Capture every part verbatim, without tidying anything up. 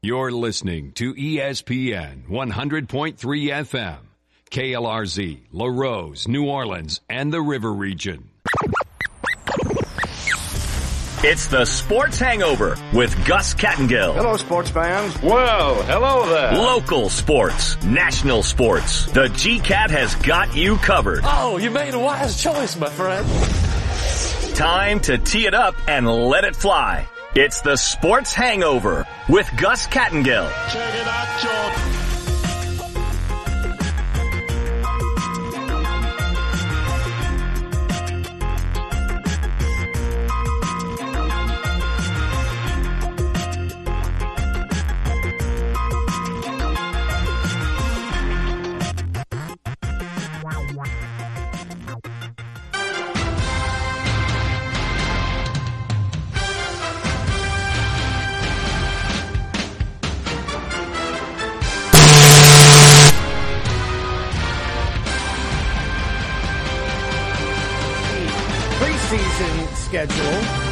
You're listening to E S P N one hundred point three F M, K L R Z, LaRose, New Orleans, and the River Region. It's the Sports Hangover with Gus Kattengill. Hello, sports fans. Whoa, hello there. Local sports, national sports. The G-Cat has got you covered. Oh, you made a wise choice, my friend. Time to tee it up and let it fly. It's the Sports Hangover with Gus Kattengill. Check it out, Jordan. Schedule.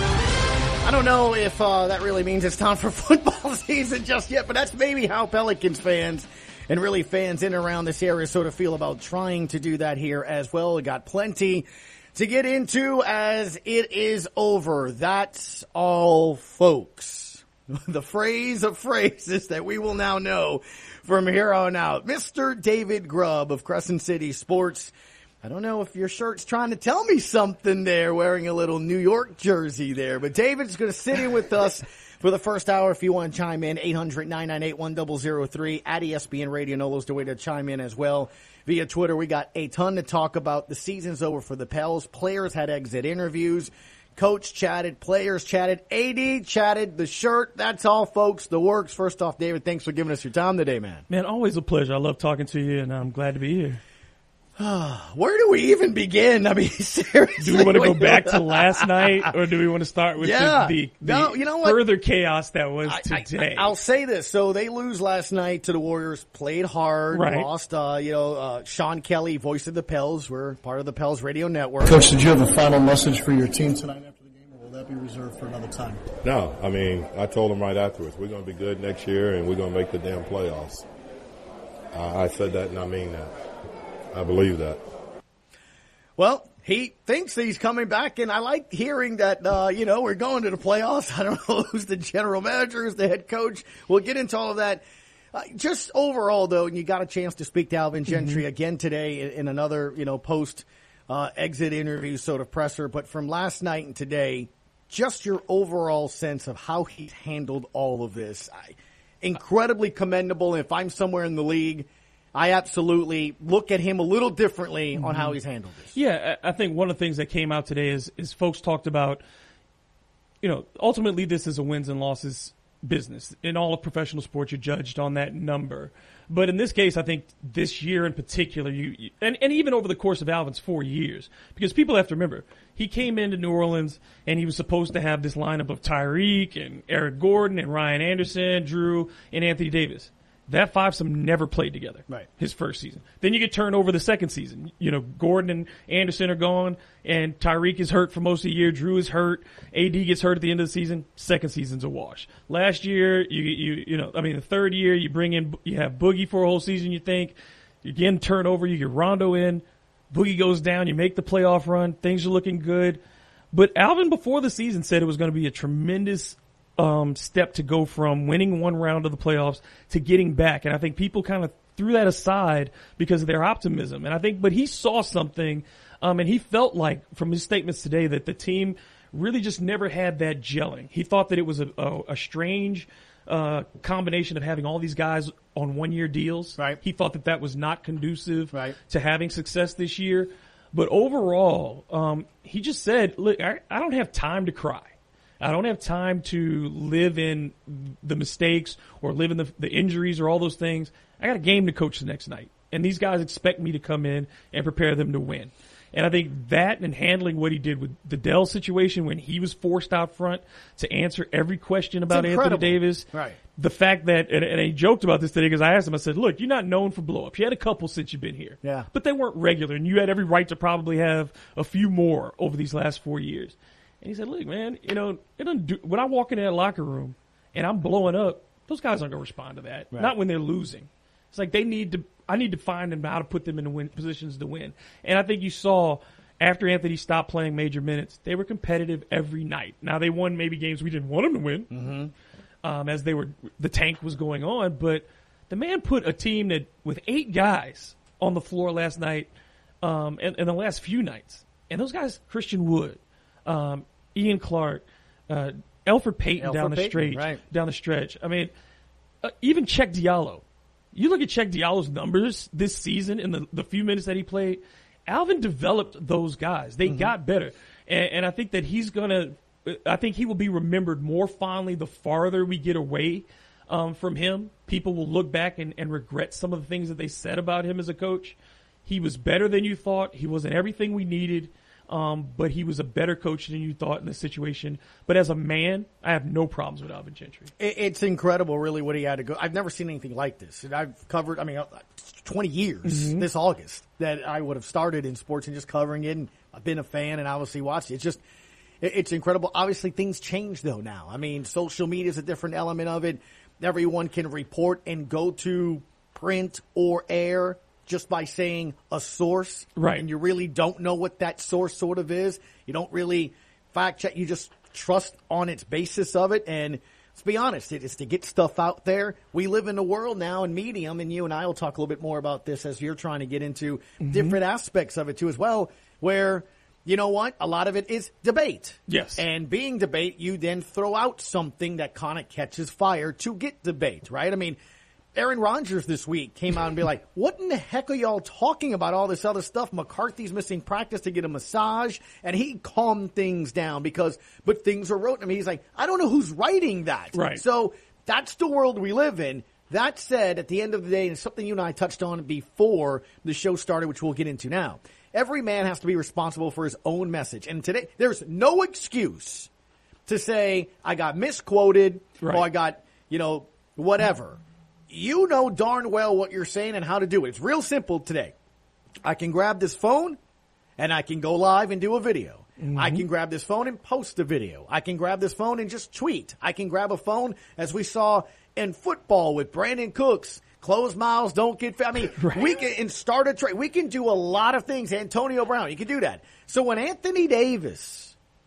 I don't know if uh, that really means it's time for football season just yet, but that's maybe how Pelicans fans and really fans in and around this area sort of feel about trying to do that here as well. We got plenty to get into as it is over. That's all, folks. The phrase of phrases that we will now know from here on out. Mister David Grubb of Crescent City Sports. I don't know if your shirt's trying to tell me something there, wearing a little New York jersey there. But David's going to sit in with us for the first hour. If you want to chime in, eight hundred, nine nine eight, one zero zero three at E S P N Radio. Nolo's the way to chime in as well. Via Twitter, we got a ton to talk about. The season's over for the Pels. Players had exit interviews. Coach chatted. Players chatted. A D chatted. The shirt. That's all, folks. The works. First off, David, thanks for giving us your time today, man. Man, always a pleasure. I love talking to you, and I'm glad to be here. Where do we even begin? I mean, seriously. Do we want to go back to last night, or do we want to start with yeah. the, the, the no, you know what? further chaos that was I, today? I, I'll say this. So they lose last night to the Warriors, played hard, right. lost. Uh, you know, uh, Sean Kelly, voice of the Pels. We're part of the Pels radio network. Coach, did you have a final message for your team tonight after the game, or will that be reserved for another time? No. I mean, I told them right afterwards, we're going to be good next year, and we're going to make the damn playoffs. Uh, I said that, and I mean that. I believe that. Well, he thinks he's coming back, and I like hearing that, uh, you know, we're going to the playoffs. I don't know who's the general manager, who's the head coach. We'll get into all of that. Uh, just overall, though, and you got a chance to speak to Alvin Gentry mm-hmm. again today in, in another, you know, post-exit uh, interview sort of presser. But from last night and today, just your overall sense of how he handled all of this. I, incredibly commendable. If I'm somewhere in the league, I absolutely look at him a little differently on how he's handled this. Yeah, I think one of the things that came out today is, is folks talked about, you know, ultimately this is a wins and losses business. In all of professional sports, you're judged on that number. But in this case, I think this year in particular, you, you and, and even over the course of Alvin's four years, because people have to remember, he came into New Orleans and he was supposed to have this lineup of Tyreek and Eric Gordon and Ryan Anderson, Drew, and Anthony Davis. That fivesome never played together. Right. His first season. Then you get turned over the second season. You know, Gordon and Anderson are gone, and Tyreek is hurt for most of the year. Drew is hurt. A D gets hurt at the end of the season. Second season's a wash. Last year, you you you know, I mean, the third year you bring in, you have Boogie for a whole season. You think you again turn over, you get Rondo in, Boogie goes down, you make the playoff run, things are looking good. But Alvin before the season said it was going to be a tremendous Um, step to go from winning one round of the playoffs to getting back. And I think people kind of threw that aside because of their optimism. And I think, but he saw something, um, and he felt like from his statements today that the team really just never had that gelling. He thought that it was a, a, a strange, uh, combination of having all these guys on one year deals. Right. He thought that that was not conducive right. to having success this year. But overall, um, he just said, look, I, I don't have time to cry. I don't have time to live in the mistakes or live in the, the injuries or all those things. I got a game to coach the next night. And these guys expect me to come in and prepare them to win. And I think that and handling what he did with the Dell situation when he was forced out front to answer every question about Anthony Davis. Right. The fact that, and, and he joked about this today because I asked him, I said, look, you're not known for blow-ups. You had a couple since you've been here. Yeah. But they weren't regular, and you had every right to probably have a few more over these last four years. And he said, look, man, you know, it doesn't do, when I walk into that locker room and I'm blowing up, Those guys aren't going to respond to that. Right. Not when they're losing. It's like they need to. I need to find them how to put them in win positions to win. And I think you saw after Anthony stopped playing major minutes, they were competitive every night. Now they won maybe games we didn't want them to win, Mm-hmm. um, as they were the tank was going on. But the man put a team that with eight guys on the floor last night, um, and, and the last few nights, and those guys: Christian Wood, um, Ian Clark, uh, Elfrid Payton Elfrid down the Payton, straight, right. down the stretch. I mean, uh, even Cheikh Diallo. You look at Cheikh Diallo's numbers this season in the, the few minutes that he played. Alvin developed those guys. They mm-hmm. got better. And, and I think that he's going to – I think he will be remembered more fondly the farther we get away um, from him. People will look back and, and regret some of the things that they said about him as a coach. He was better than you thought. He wasn't everything we needed. Um, but he was a better coach than you thought in this situation. But as a man, I have no problems with Alvin Gentry. It's incredible, really, what he had to go. I've never seen anything like this. And I've covered, I mean, twenty years mm-hmm. this August that I would have started in sports and just covering it. And I've been a fan and obviously watched it. It's just, it's incredible. Obviously, things change, though, now. I mean, social media is a different element of it. Everyone can report and go to print or air just by saying a source, right? And you really don't know what that source sort of is. You don't really fact check. You just trust on its basis of it. And let's be honest, it is to get stuff out there. We live in a world now in medium, and you and I will talk a little bit more about this as you're trying to get into mm-hmm. different aspects of it too as well, where, you know what, a lot of it is debate. Yes. And being debate, you then throw out something that kind of catches fire to get debate, right? I mean, Aaron Rodgers this week came out and be like, what in the heck are y'all talking about all this other stuff? McCarthy's missing practice to get a massage. And he calmed things down because, but things are wrote. I mean, he's like, I don't know who's writing that. Right. So that's the world we live in. That said, at the end of the day, and something you and I touched on before the show started, which we'll get into now, every man has to be responsible for his own message. And today, there's no excuse to say, I got misquoted right. or I got, you know, whatever. You know darn well what you're saying and how to do it. It's real simple today. I can grab this phone and I can go live and do a video. Mm-hmm. I can grab this phone and post a video. I can grab this phone and just tweet. I can grab a phone, as we saw in football with Brandon Cooks. Close mouths, don't get fat. I mean, right. we can and start a trade. We can do a lot of things. Antonio Brown, you can do that. So when Anthony Davis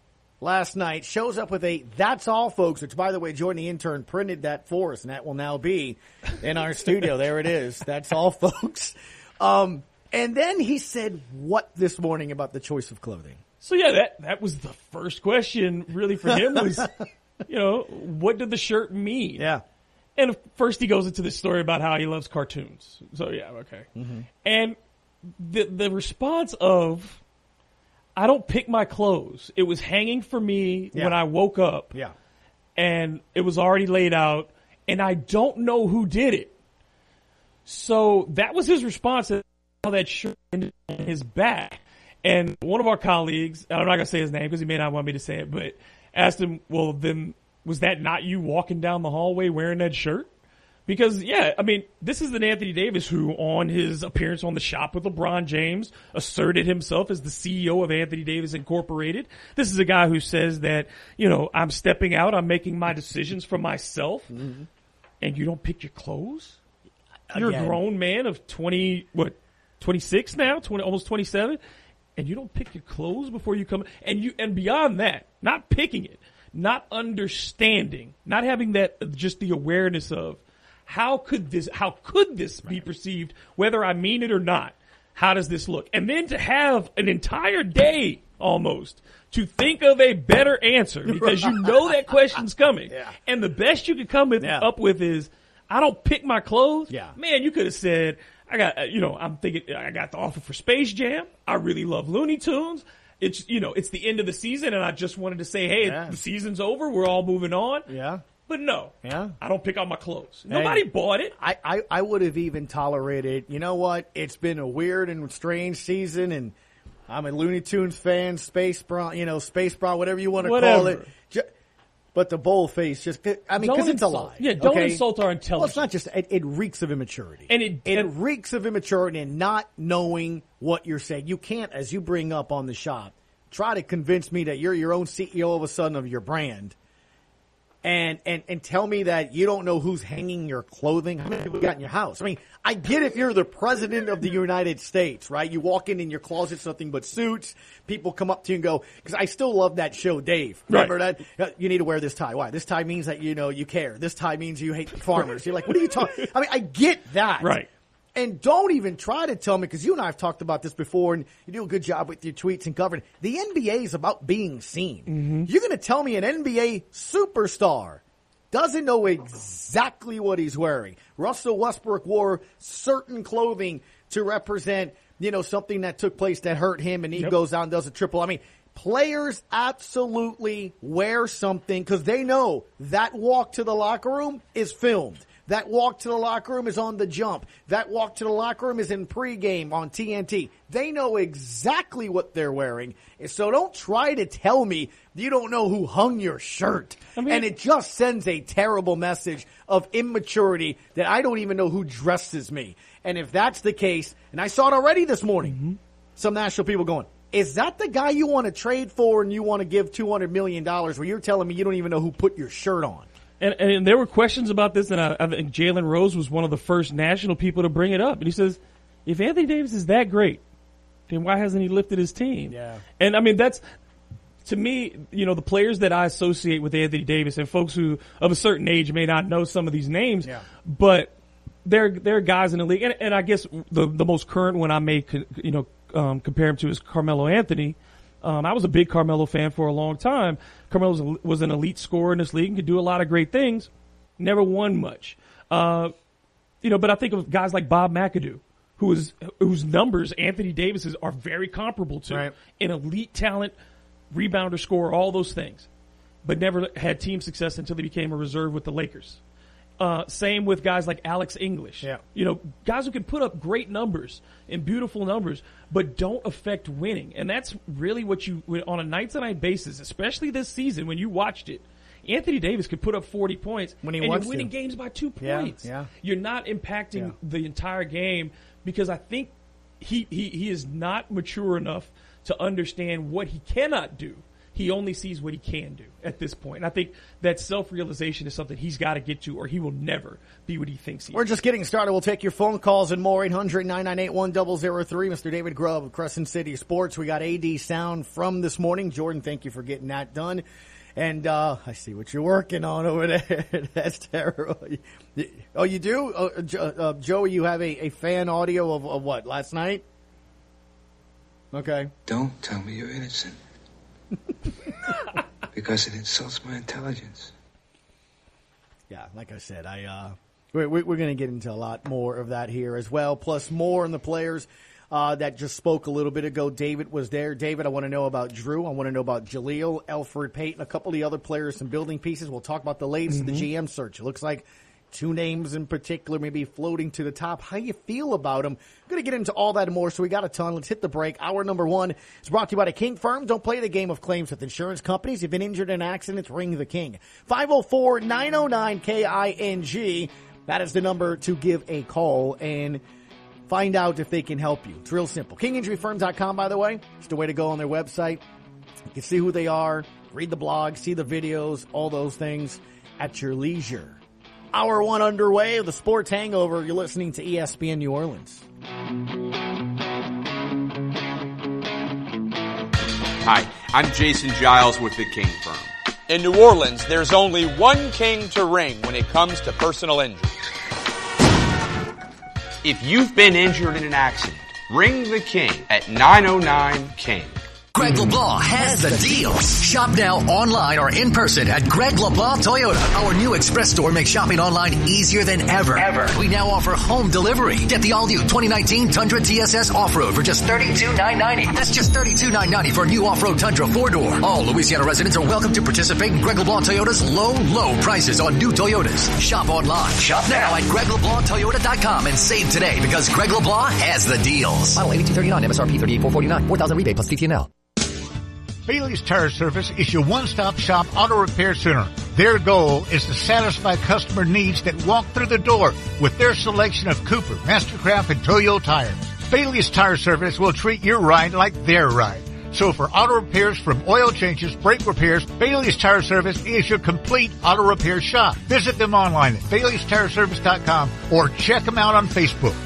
last night shows up with a "That's all, folks," which, by the way, Jordan the intern printed that for us, and that will now be in our studio. There it is. That's all, folks. Um, and then he said what this morning about the choice of clothing? So, yeah, that, that was the first question really for him was, you know, what did the shirt mean? Yeah. And first he goes into this story about how he loves cartoons. So, yeah, okay. Mm-hmm. And the the response of, I don't pick my clothes. It was hanging for me yeah. when I woke up. Yeah. And it was already laid out, and I don't know who did it. So that was his response to how that shirt ended on his back. And one of our colleagues, I'm not going to say his name because he may not want me to say it, but asked him, well, then was that not you walking down the hallway wearing that shirt? Because, yeah, I mean, this is an Anthony Davis who, on his appearance on The Shop with LeBron James, asserted himself as the C E O of Anthony Davis Incorporated. This is a guy who says that, you know, I'm stepping out, I'm making my decisions for myself, mm-hmm. and you don't pick your clothes? You're Again. a grown man of twenty, what, twenty-six now, twenty, almost twenty-seven, and you don't pick your clothes before you come, and you, and beyond that, not picking it, not understanding, not having that, just the awareness of, How could this, how could this be perceived, whether I mean it or not? How does this look? And then to have an entire day almost to think of a better answer because you know that question's coming. Yeah. And the best you could come with, yeah. up with is, I don't pick my clothes. Yeah. Man, you could have said, I got, you know, I'm thinking, I got the offer for Space Jam. I really love Looney Tunes. It's, you know, it's the end of the season and I just wanted to say, hey, yeah. the season's over. We're all moving on. Yeah. But no, yeah. I don't pick out my clothes. Nobody hey, bought it. I, I, I would have even tolerated, you know what, it's been a weird and strange season, and I'm a Looney Tunes fan, Space Bra, you know, Space Bra, whatever you want to call it. Just, but the boldface just, I mean, because it's a lie. Yeah, don't okay? insult our intelligence. Well, it's not just, it, it reeks of immaturity. And it, it and, reeks of immaturity and not knowing what you're saying. You can't, as you bring up on the shop, try to convince me that you're your own C E O of a sudden of your brand. and, and, and tell me that you don't know who's hanging your clothing. How many people you got in your house? I mean, I get if you're the president of the United States, right? You walk in and your closet's nothing but suits. People come up to you and go, because I still love that show, Dave. Remember right. that? You need to wear this tie. Why? This tie means that, you know, you care. This tie means you hate farmers. You're like, what are you talking? I mean, I get that. Right. And don't even try to tell me, because you and I have talked about this before, and you do a good job with your tweets and covering. The N B A is about being seen. Mm-hmm. You're going to tell me an N B A superstar doesn't know exactly what he's wearing. Russell Westbrook wore certain clothing to represent, you know, something that took place that hurt him, and he yep. goes out and does a triple. I mean, players absolutely wear something because they know that walk to the locker room is filmed. That walk to the locker room is on The Jump. That walk to the locker room is in pregame on T N T. They know exactly what they're wearing. So don't try to tell me you don't know who hung your shirt. I mean, and it just sends a terrible message of immaturity that I don't even know who dresses me. And if that's the case, and I saw it already this morning, mm-hmm. some national people going, is that the guy you want to trade for and you want to give two hundred million dollars where you're telling me you don't even know who put your shirt on? And, and there were questions about this, and I, I think Jalen Rose was one of the first national people to bring it up. And he says, if Anthony Davis is that great, then why hasn't he lifted his team? Yeah. And, I mean, that's, to me, you know, the players that I associate with Anthony Davis, and folks who of a certain age may not know some of these names, yeah. but they're, they're guys in the league. And, and I guess the, the most current one I may, you know, um, compare him to is Carmelo Anthony. Um, I was a big Carmelo fan for a long time. Carmelo was an elite scorer in this league and could do a lot of great things. Never won much. Uh, you know, but I think of guys like Bob McAdoo, who is, whose numbers Anthony Davis's are very comparable to. Right. An elite talent, rebounder, scorer, all those things. But never had team success until he became a reserve with the Lakers. Uh, same with guys like Alex English. Yeah. You know, guys who can put up great numbers and beautiful numbers, but don't affect winning. And that's really what you, on a night-to-night basis, especially this season when you watched it, Anthony Davis could put up forty points when he and wants you're winning to. games by two Yeah, points. yeah. You're not impacting Yeah. the entire game because I think he, he, he is not mature enough to understand what he cannot do. He only sees what he can do at this point. And I think that self-realization is something he's got to get to or he will never be what he thinks he We're is. just getting started. We'll take your phone calls and more. eight hundred, nine nine eight, one zero zero three. Mister David Grubb of Crescent City Sports. We got A D Sound from this morning. Jordan, thank you for getting that done. And uh, I see what you're working on over there. That's terrible. Oh, you do? Uh, uh, Joey, you have a, a fan audio of, of what, last night? Okay. Don't tell me you're innocent. Because it insults my intelligence. Yeah, like I said, I uh, we're, we're going to get into a lot more of that here as well, plus more on the players uh, that just spoke a little bit ago. David was there. David, I want to know about Drew. I want to know about Jaleel, Elfrid Payton, a couple of the other players, some building pieces. We'll talk about the latest mm-hmm. of the G M search. It looks like two names in particular maybe floating to the top. How you feel about them? I'm going to get into all that and more, so we got a ton. Let's hit the break. Hour number one is brought to you by the King Firm. Don't play the game of claims with insurance companies. If you've been injured in accidents, ring the King. five oh four, nine oh nine, K I N G. That is the number to give a call and find out if they can help you. It's real simple. king injury firm dot com, by the way. It's the way to go on their website. You can see who they are, read the blog, see the videos, all those things at your leisure. Hour one underway of the Sports Hangover. You're listening to E S P N New Orleans. Hi, I'm Jason Giles with the King Firm. In New Orleans, there's only one king to ring when it comes to personal injuries. If you've been injured in an accident, ring the King at nine oh nine, King. Greg LeBlanc has the deals. Shop now online or in person at Greg LeBlanc Toyota. Our new express store makes shopping online easier than ever. Ever. We now offer home delivery. Get the all-new twenty nineteen Tundra T S S Off-Road for just thirty-two thousand nine hundred ninety dollars. That's just thirty-two thousand nine hundred ninety dollars for a new Off-Road Tundra four-door. All Louisiana residents are welcome to participate in Greg LeBlanc Toyota's low, low prices on new Toyotas. Shop online. Shop now at Greg LeBlanc Toyota dot com and save today because Greg LeBlanc has the deals. Model eighty-two thirty-nine, M S R P thirty-eight thousand four hundred forty-nine, four thousand rebate plus T T N L. Bailey's Tire Service is your one-stop shop auto repair center. Their goal is to satisfy customer needs that walk through the door with their selection of Cooper, Mastercraft, and Toyo tires. Bailey's Tire Service will treat your ride like their ride. So for auto repairs from oil changes, brake repairs, Bailey's Tire Service is your complete auto repair shop. Visit them online at Bailey's Tire Service dot com or check them out on Facebook.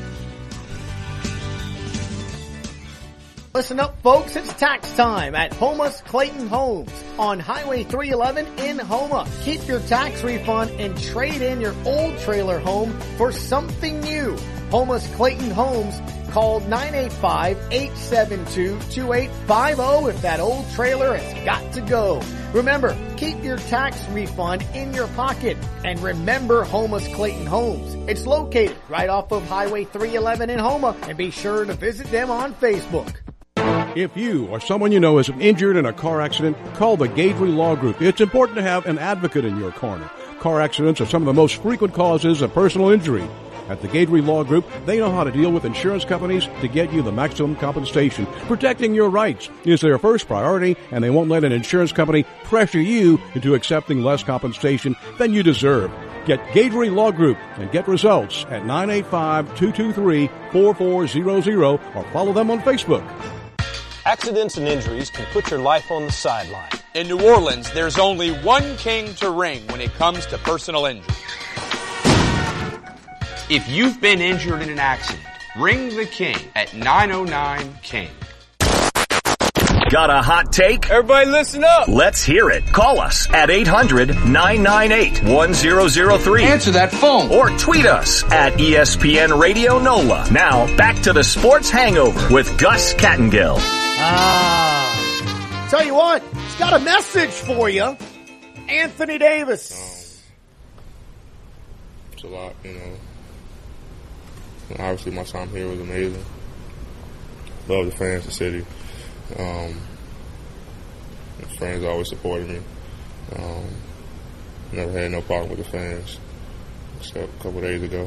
Listen up, folks. It's tax time at Homa's Clayton Homes on Highway three eleven in Homa. Keep your tax refund and trade in your old trailer home for something new. Homa's Clayton Homes. Call nine eight five, eight seven two, two eight five zero if that old trailer has got to go. Remember, keep your tax refund in your pocket. And remember Homa's Clayton Homes. It's located right off of Highway three eleven in Homa. And be sure to visit them on Facebook. If you or someone you know is injured in a car accident, call the Gadry Law Group. It's important to have an advocate in your corner. Car accidents are some of the most frequent causes of personal injury. At the Gadry Law Group, they know how to deal with insurance companies to get you the maximum compensation. Protecting your rights is their first priority, and they won't let an insurance company pressure you into accepting less compensation than you deserve. Get Gadry Law Group and get results at nine eight five, two two three, four four zero zero or follow them on Facebook. Accidents and injuries can put your life on the sideline. In New Orleans, there's only one king to ring when it comes to personal injury. If you've been injured in an accident, ring the king at nine oh nine king. Got a hot take? Everybody listen up. Let's hear it. Call us at eight hundred, nine nine eight, one zero zero three. Answer that phone. Or tweet us at E S P N Radio NOLA. Now, back to the Sports Hangover with Gus Kattengill. Ah. Tell you what, he's got a message for you. Anthony Davis. Um, it's a lot, you know. Obviously, my time here was amazing. Love the fans, the city. Um, the fans always supported me. Um, never had no problem with the fans, except a couple of days ago.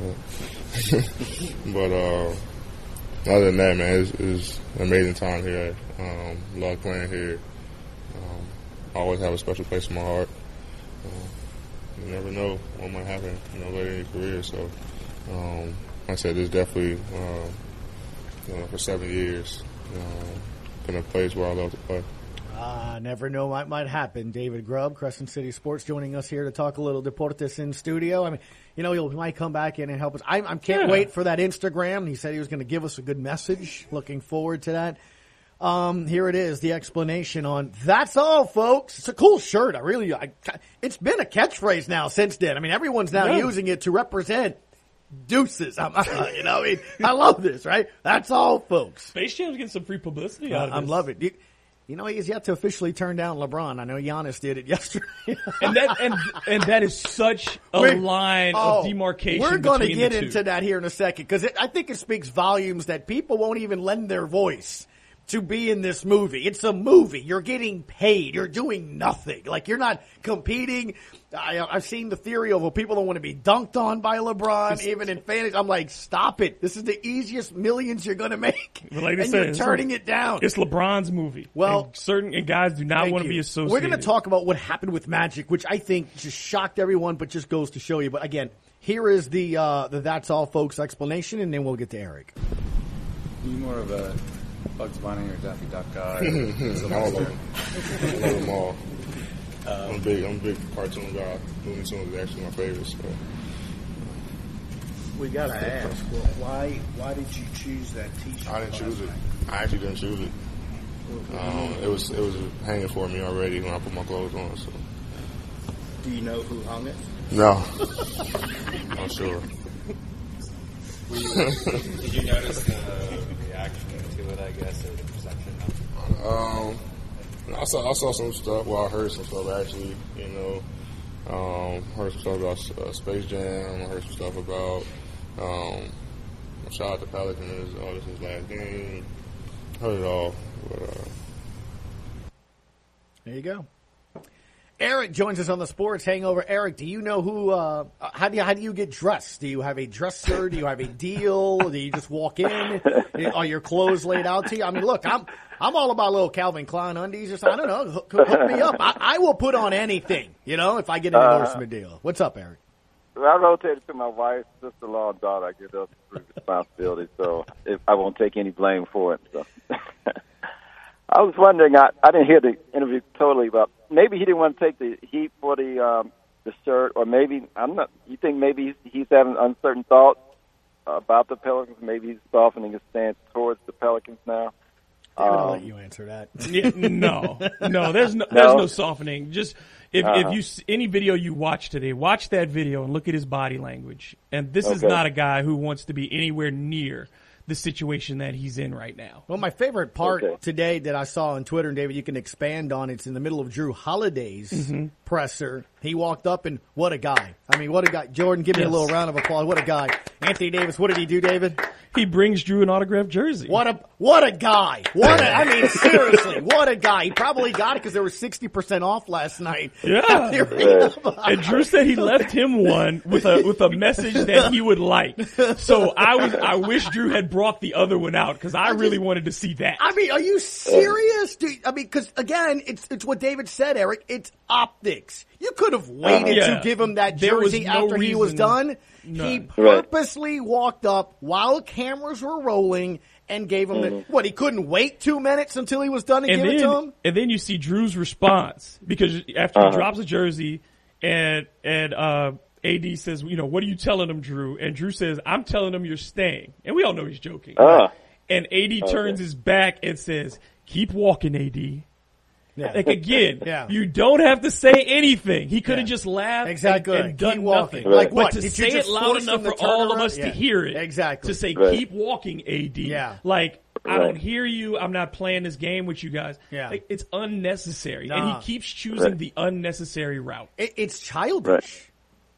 but uh, other than that, man, it's, it's an amazing time here. Um, love playing here. Um, I always have a special place in my heart. Uh, you never know what might happen, you know, later in your career. So, um, like I said, this definitely, uh, you know, for seven years, uh, been a place where I love to play. Ah, never know what might happen. David Grubb, Crescent City Sports, joining us here to talk a little Deportes in studio. I mean, you know, he might come back in and help us. I, I can't yeah. wait for that Instagram. He said he was going to give us a good message. Looking forward to that. Um, here it is, the explanation on That's All, folks. It's a cool shirt. I really, I, it's been a catchphrase now since then. I mean, everyone's now yeah. using it to represent deuces. I'm, you know, I mean, I love this, right? That's all, folks. Space Jam's getting some free publicity out of I this. love it. You, you know, he's yet to officially turn down LeBron. I know Giannis did it yesterday. and that and and that is such a we're, line oh, of demarcation. We're going to get the into that here in a second because I think it speaks volumes that people won't even lend their voice to be in this movie. It's a movie. You're getting paid. You're doing nothing. Like, you're not competing. I, I've seen the theory of, well, people don't want to be dunked on by LeBron, even in fantasy. I'm like, stop it. This is the easiest millions you're going to make. Like and said, you're turning it down. It's LeBron's movie. Well, and certain and guys do not want to be associated. We're going to talk about what happened with Magic, which I think just shocked everyone, but just goes to show you. But again, here is the, uh, the That's All, folks explanation, and then we'll get to Eric. Are you more of a Bugs Bunny or Daffy Duck guy? All of them. I love them all. Um, I'm big. I'm a big cartoon guy. Looney Tunes is actually my favorite. So. We gotta ask, well, why why did you choose that T-shirt? I didn't choose it. I actually didn't choose it. Um, it was it was hanging for me already when I put my clothes on. So. Do you know who hung it? No. I'm sure. Did you notice the reaction to it, I guess, or the perception of it? Um, I saw I saw some stuff. Well, I heard some stuff actually. You know, um, heard some stuff about uh, Space Jam. I heard some stuff about. Um, shout out to Pelicans. Oh, this is his last game. Heard it all. But, uh, there you go. Eric joins us on the Sports Hangover. Eric, do you know who? Uh, how do you how do you get dressed? Do you have a dresser? Do you have a deal? Do you just walk in? Are your clothes laid out to you? I mean, look, I'm I'm all about little Calvin Klein undies. Just I don't know, hook, hook me up. I, I will put on anything, you know, if I get an endorsement uh, deal. What's up, Eric? I rotated to my wife, sister-in-law, and daughter. I give those responsibilities, so if I won't take any blame for it. So. I was wondering, I, I didn't hear the interview totally, but maybe he didn't want to take the heat for the um, the shirt, or maybe, I'm not, you think maybe he's, he's having uncertain thoughts about the Pelicans? Maybe he's softening his stance towards the Pelicans now? I'm going to Um, let you answer that. Yeah, no, no, there's no, there's no softening. Just if Uh-huh. if you s- any video you watch today, watch that video and look at his body language. And this is Okay. not a guy who wants to be anywhere near the situation that he's in right now. Well, my favorite part Okay. today that I saw on Twitter, and David, you can expand on, it's in the middle of Drew Holiday's Mm-hmm. presser. He walked up, and what a guy. I mean, what a guy. Jordan, give me Yes. a little round of applause. What a guy. Anthony Davis, what did he do, David? He brings Drew an autographed jersey. What a what a guy. What a, I mean, seriously, what a guy. He probably got it because there was sixty percent off last night. Yeah. Here we go. And Drew said he left him one with a with a message that he would like. So I was I wish Drew had brought the other one out because I, really wanted to see that. I mean, are you serious? Dude, I mean, because again, it's it's what David said, Eric. It's optics. You could have waited Yeah. to give him that There was jersey no after he was reason- done. He None. purposely walked up while cameras were rolling and gave him the, what, he couldn't wait two minutes until he was done and, and give then, it to him? and then you see Drew's response because after Uh-huh. he drops a jersey and and uh, A D says, you know, what are you telling him, Drew? And Drew says, I'm telling him you're staying. And we all know he's joking. Ah. And A D Okay. turns his back and says, keep walking, A D. Yeah. Like again, Yeah. you don't have to say anything. He could have Yeah. just laughed Exactly. and, and done Keep walking. nothing. Like But what? to Did you say it just loud force enough him to for turn all of around? us to Yeah. hear it. Exactly. To say, Right. keep walking, A D. Yeah. Like, I Right. don't hear you. I'm not playing this game with you guys. Yeah. Like, it's unnecessary. And Nah. he keeps choosing Right. the unnecessary route. It, it's childish.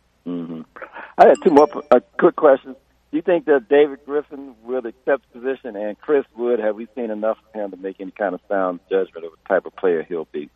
hmm I had two more uh, quick questions. Do you think that David Griffin will accept the position, and Chris Wood, have we seen enough of him to make any kind of sound judgment of the type of player he'll be?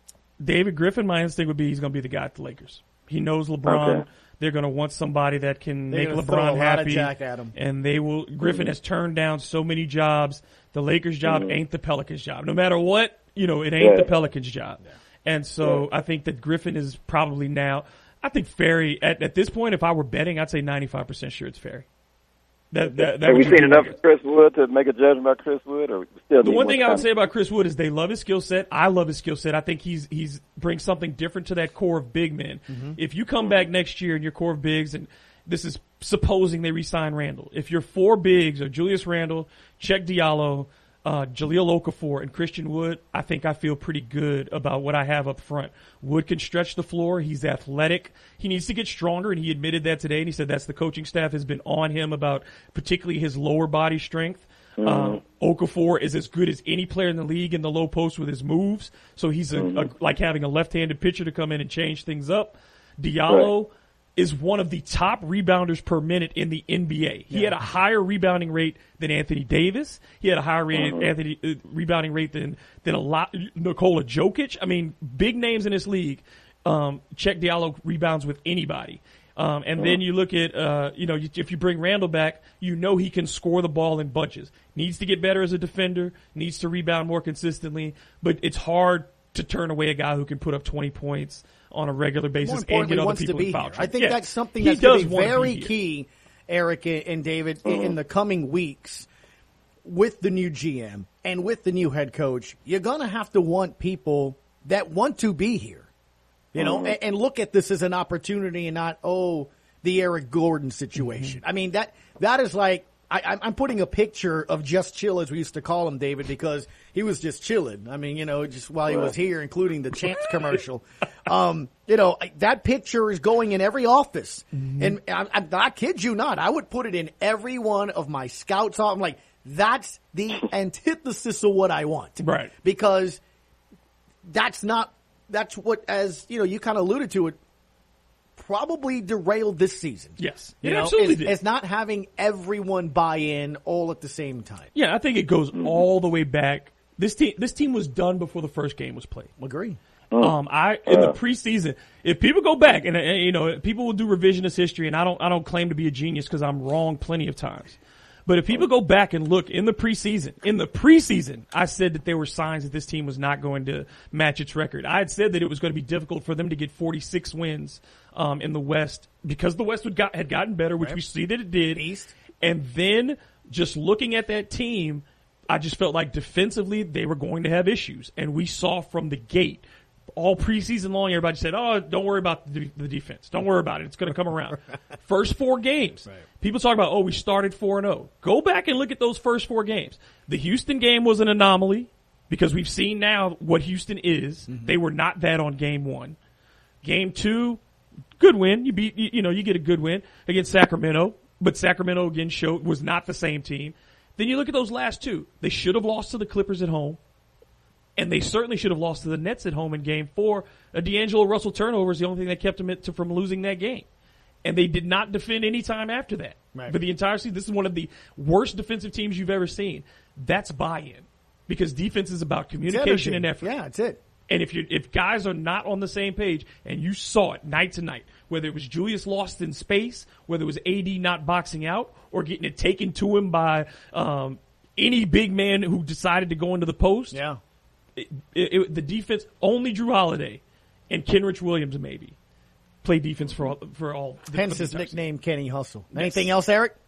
David Griffin, my instinct would be he's going to be the guy at the Lakers. He knows LeBron. Okay. They're going to want somebody that can They're make gonna throw a LeBron lot of happy. jack at him. And they will. Griffin has turned down so many jobs. The Lakers' job Mhm. ain't the Pelicans' job. No matter what, you know, it ain't the Right. Pelicans' job. And so I think that Griffin is probably now. I think Ferry at, at this point, if I were betting, I'd say ninety-five percent sure it's Ferry. That, that, that Have we would be seen my enough guess. of Chris Wood to make a judgment about Chris Wood, or still The need one more thing I would time? say about Chris Wood is they love his skill set. I love his skill set. I think he's he's brings something different to that core of big men. Mm-hmm. If you come back next year and your core of bigs, and this is supposing they re-sign Randall. If your four bigs are Julius Randle, Cheikh Diallo, uh, Jahlil Okafor, and Christian Wood, I think I feel pretty good about what I have up front. Wood can stretch the floor. He's athletic. He needs to get stronger, and he admitted that today, and he said that's the coaching staff has been on him about particularly his lower body strength. Um, Okafor is as good as any player in the league in the low post with his moves. So he's a, a, like having a left-handed pitcher to come in and change things up. Diallo Right. is one of the top rebounders per minute in the N B A. He Yeah. had a higher rebounding rate than Anthony Davis. He had a higher rate, Mhm. Anthony uh, rebounding rate than than a lot Nikola Jokic. I mean, big names in this league. Um, Cheikh Diallo rebounds with anybody. Um, and then you look at, uh, you know, you, if you bring Randall back, you know he can score the ball in bunches. Needs to get better as a defender, needs to rebound more consistently, but it's hard to turn away a guy who can put up twenty points on a regular More basis and importantly, get other wants to people be in foul here. trouble. I think Yeah. that's something He that's going does to be wanna be very here. key, Eric and David, in- in the coming weeks with the new G M and with the new head coach. You're going to have to want people that want to be here, you know, and, and look at this as an opportunity and not, oh, the Eric Gordon situation. I mean, that that is like, I, I'm- I'm putting a picture of Just Chill, as we used to call him, David, because he was just chilling. I mean, you know, just while he was here, including the Champs commercial. Um, you know, I- that picture is going in every office. And I, I, I kid you not, I would put it in every one of my scouts. I'm like, that's the antithesis of what I want. Right. Because that's not, that's what, as, you know, you kind of alluded to it, probably derailed this season. Yes. You It know, absolutely is, did. is not having everyone buy in all at the same time. Yeah, I think it goes all the way back. This team, this team was done before the first game was played. Agree. Um, I in the preseason, if people go back and, and you know, people will do revisionist history, and I don't, I don't claim to be a genius because I'm wrong plenty of times. But if people go back and look in the preseason, in the preseason, I said that there were signs that this team was not going to match its record. I had said that it was going to be difficult for them to get forty-six wins um, in the West because the West would got, had gotten better, which we see that it did. East. And then just looking at that team, I just felt like defensively they were going to have issues. And we saw from the gate, all preseason long, everybody said, oh, don't worry about the, the defense. Don't worry about it. It's going to come around. First four games. Right. People talk about, oh, we started four and oh. Go back and look at those first four games. The Houston game was an anomaly because we've seen now what Houston is. Mm-hmm. They were not that on game one. Game two, good win. You beat, you, you know, you get a good win against Sacramento, but Sacramento again showed was not the same team. Then you look at those last two. They should have lost to the Clippers at home, and they certainly should have lost to the Nets at home in game four. A D'Angelo Russell turnover is the only thing that kept them to, from losing that game. And they did not defend any time after that. Right. For the entire season, this is one of the worst defensive teams you've ever seen. That's buy-in. Because defense is about communication and effort. Yeah, that's it. And if you if guys are not on the same page, and you saw it night to night, whether it was Julius lost in space, whether it was A D not boxing out, or getting it taken to him by um, any big man who decided to go into the post, yeah, it, it, it, the defense, only Drew Holiday and Kenrich Williams maybe play defense for all. For all Hence his nickname, Kenny Hustle. Anything yes. else, Eric?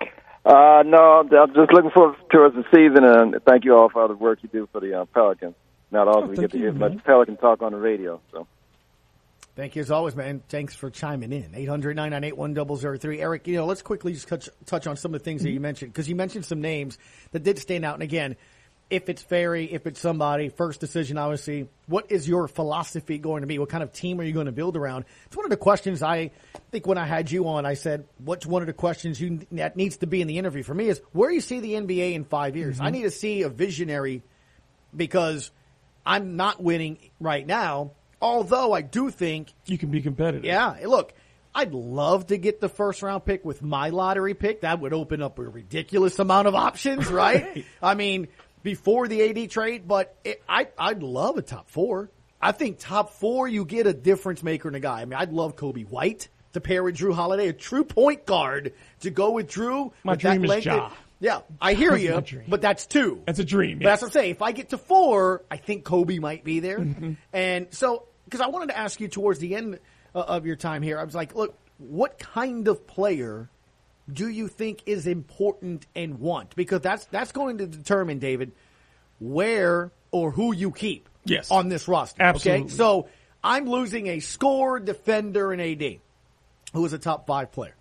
Uh, no, I'm just looking forward towards the season, and thank you all for all the work you do for the uh, Pelicans. Not often oh, we get to hear much Pelican talk on the radio. So, thank you as always, man. Thanks for chiming in. eight hundred, nine nine eight, one zero zero three. Eric, you know, let's quickly just touch, touch on some of the things mm-hmm. that you mentioned, because you mentioned some names that did stand out. And again, if it's Ferry, if it's somebody, first decision, obviously, what is your philosophy going to be? What kind of team are you going to build around? It's one of the questions I think when I had you on, I said, what's one of the questions you that needs to be in the interview for me is, where do you see the N B A in five years? Mm-hmm. I need to see a visionary, because I'm not winning right now, although I do think you can be competitive. Yeah, look, I'd love to get the first round pick with my lottery pick. That would open up a ridiculous amount of options, right? right. I mean, before the A D trade, but it, I, I'd love a top four. I think top four, you get a difference maker in a guy. I mean, I'd love Kobe White to pair with Drew Holiday, a true point guard to go with Drew. My with dream that is Ja. Yeah, I hear you, but that's two. That's a dream. But yes. that's what I'm saying. If I get to four, I think Kobe might be there. Mm-hmm. And so, because I wanted to ask you towards the end uh, of your time here, I was like, look, what kind of player do you think is important and want? Because that's that's going to determine, David, where or who you keep yes. on this roster. Absolutely. Okay, so I'm losing a scorer, defender, and A D, who is a top five player.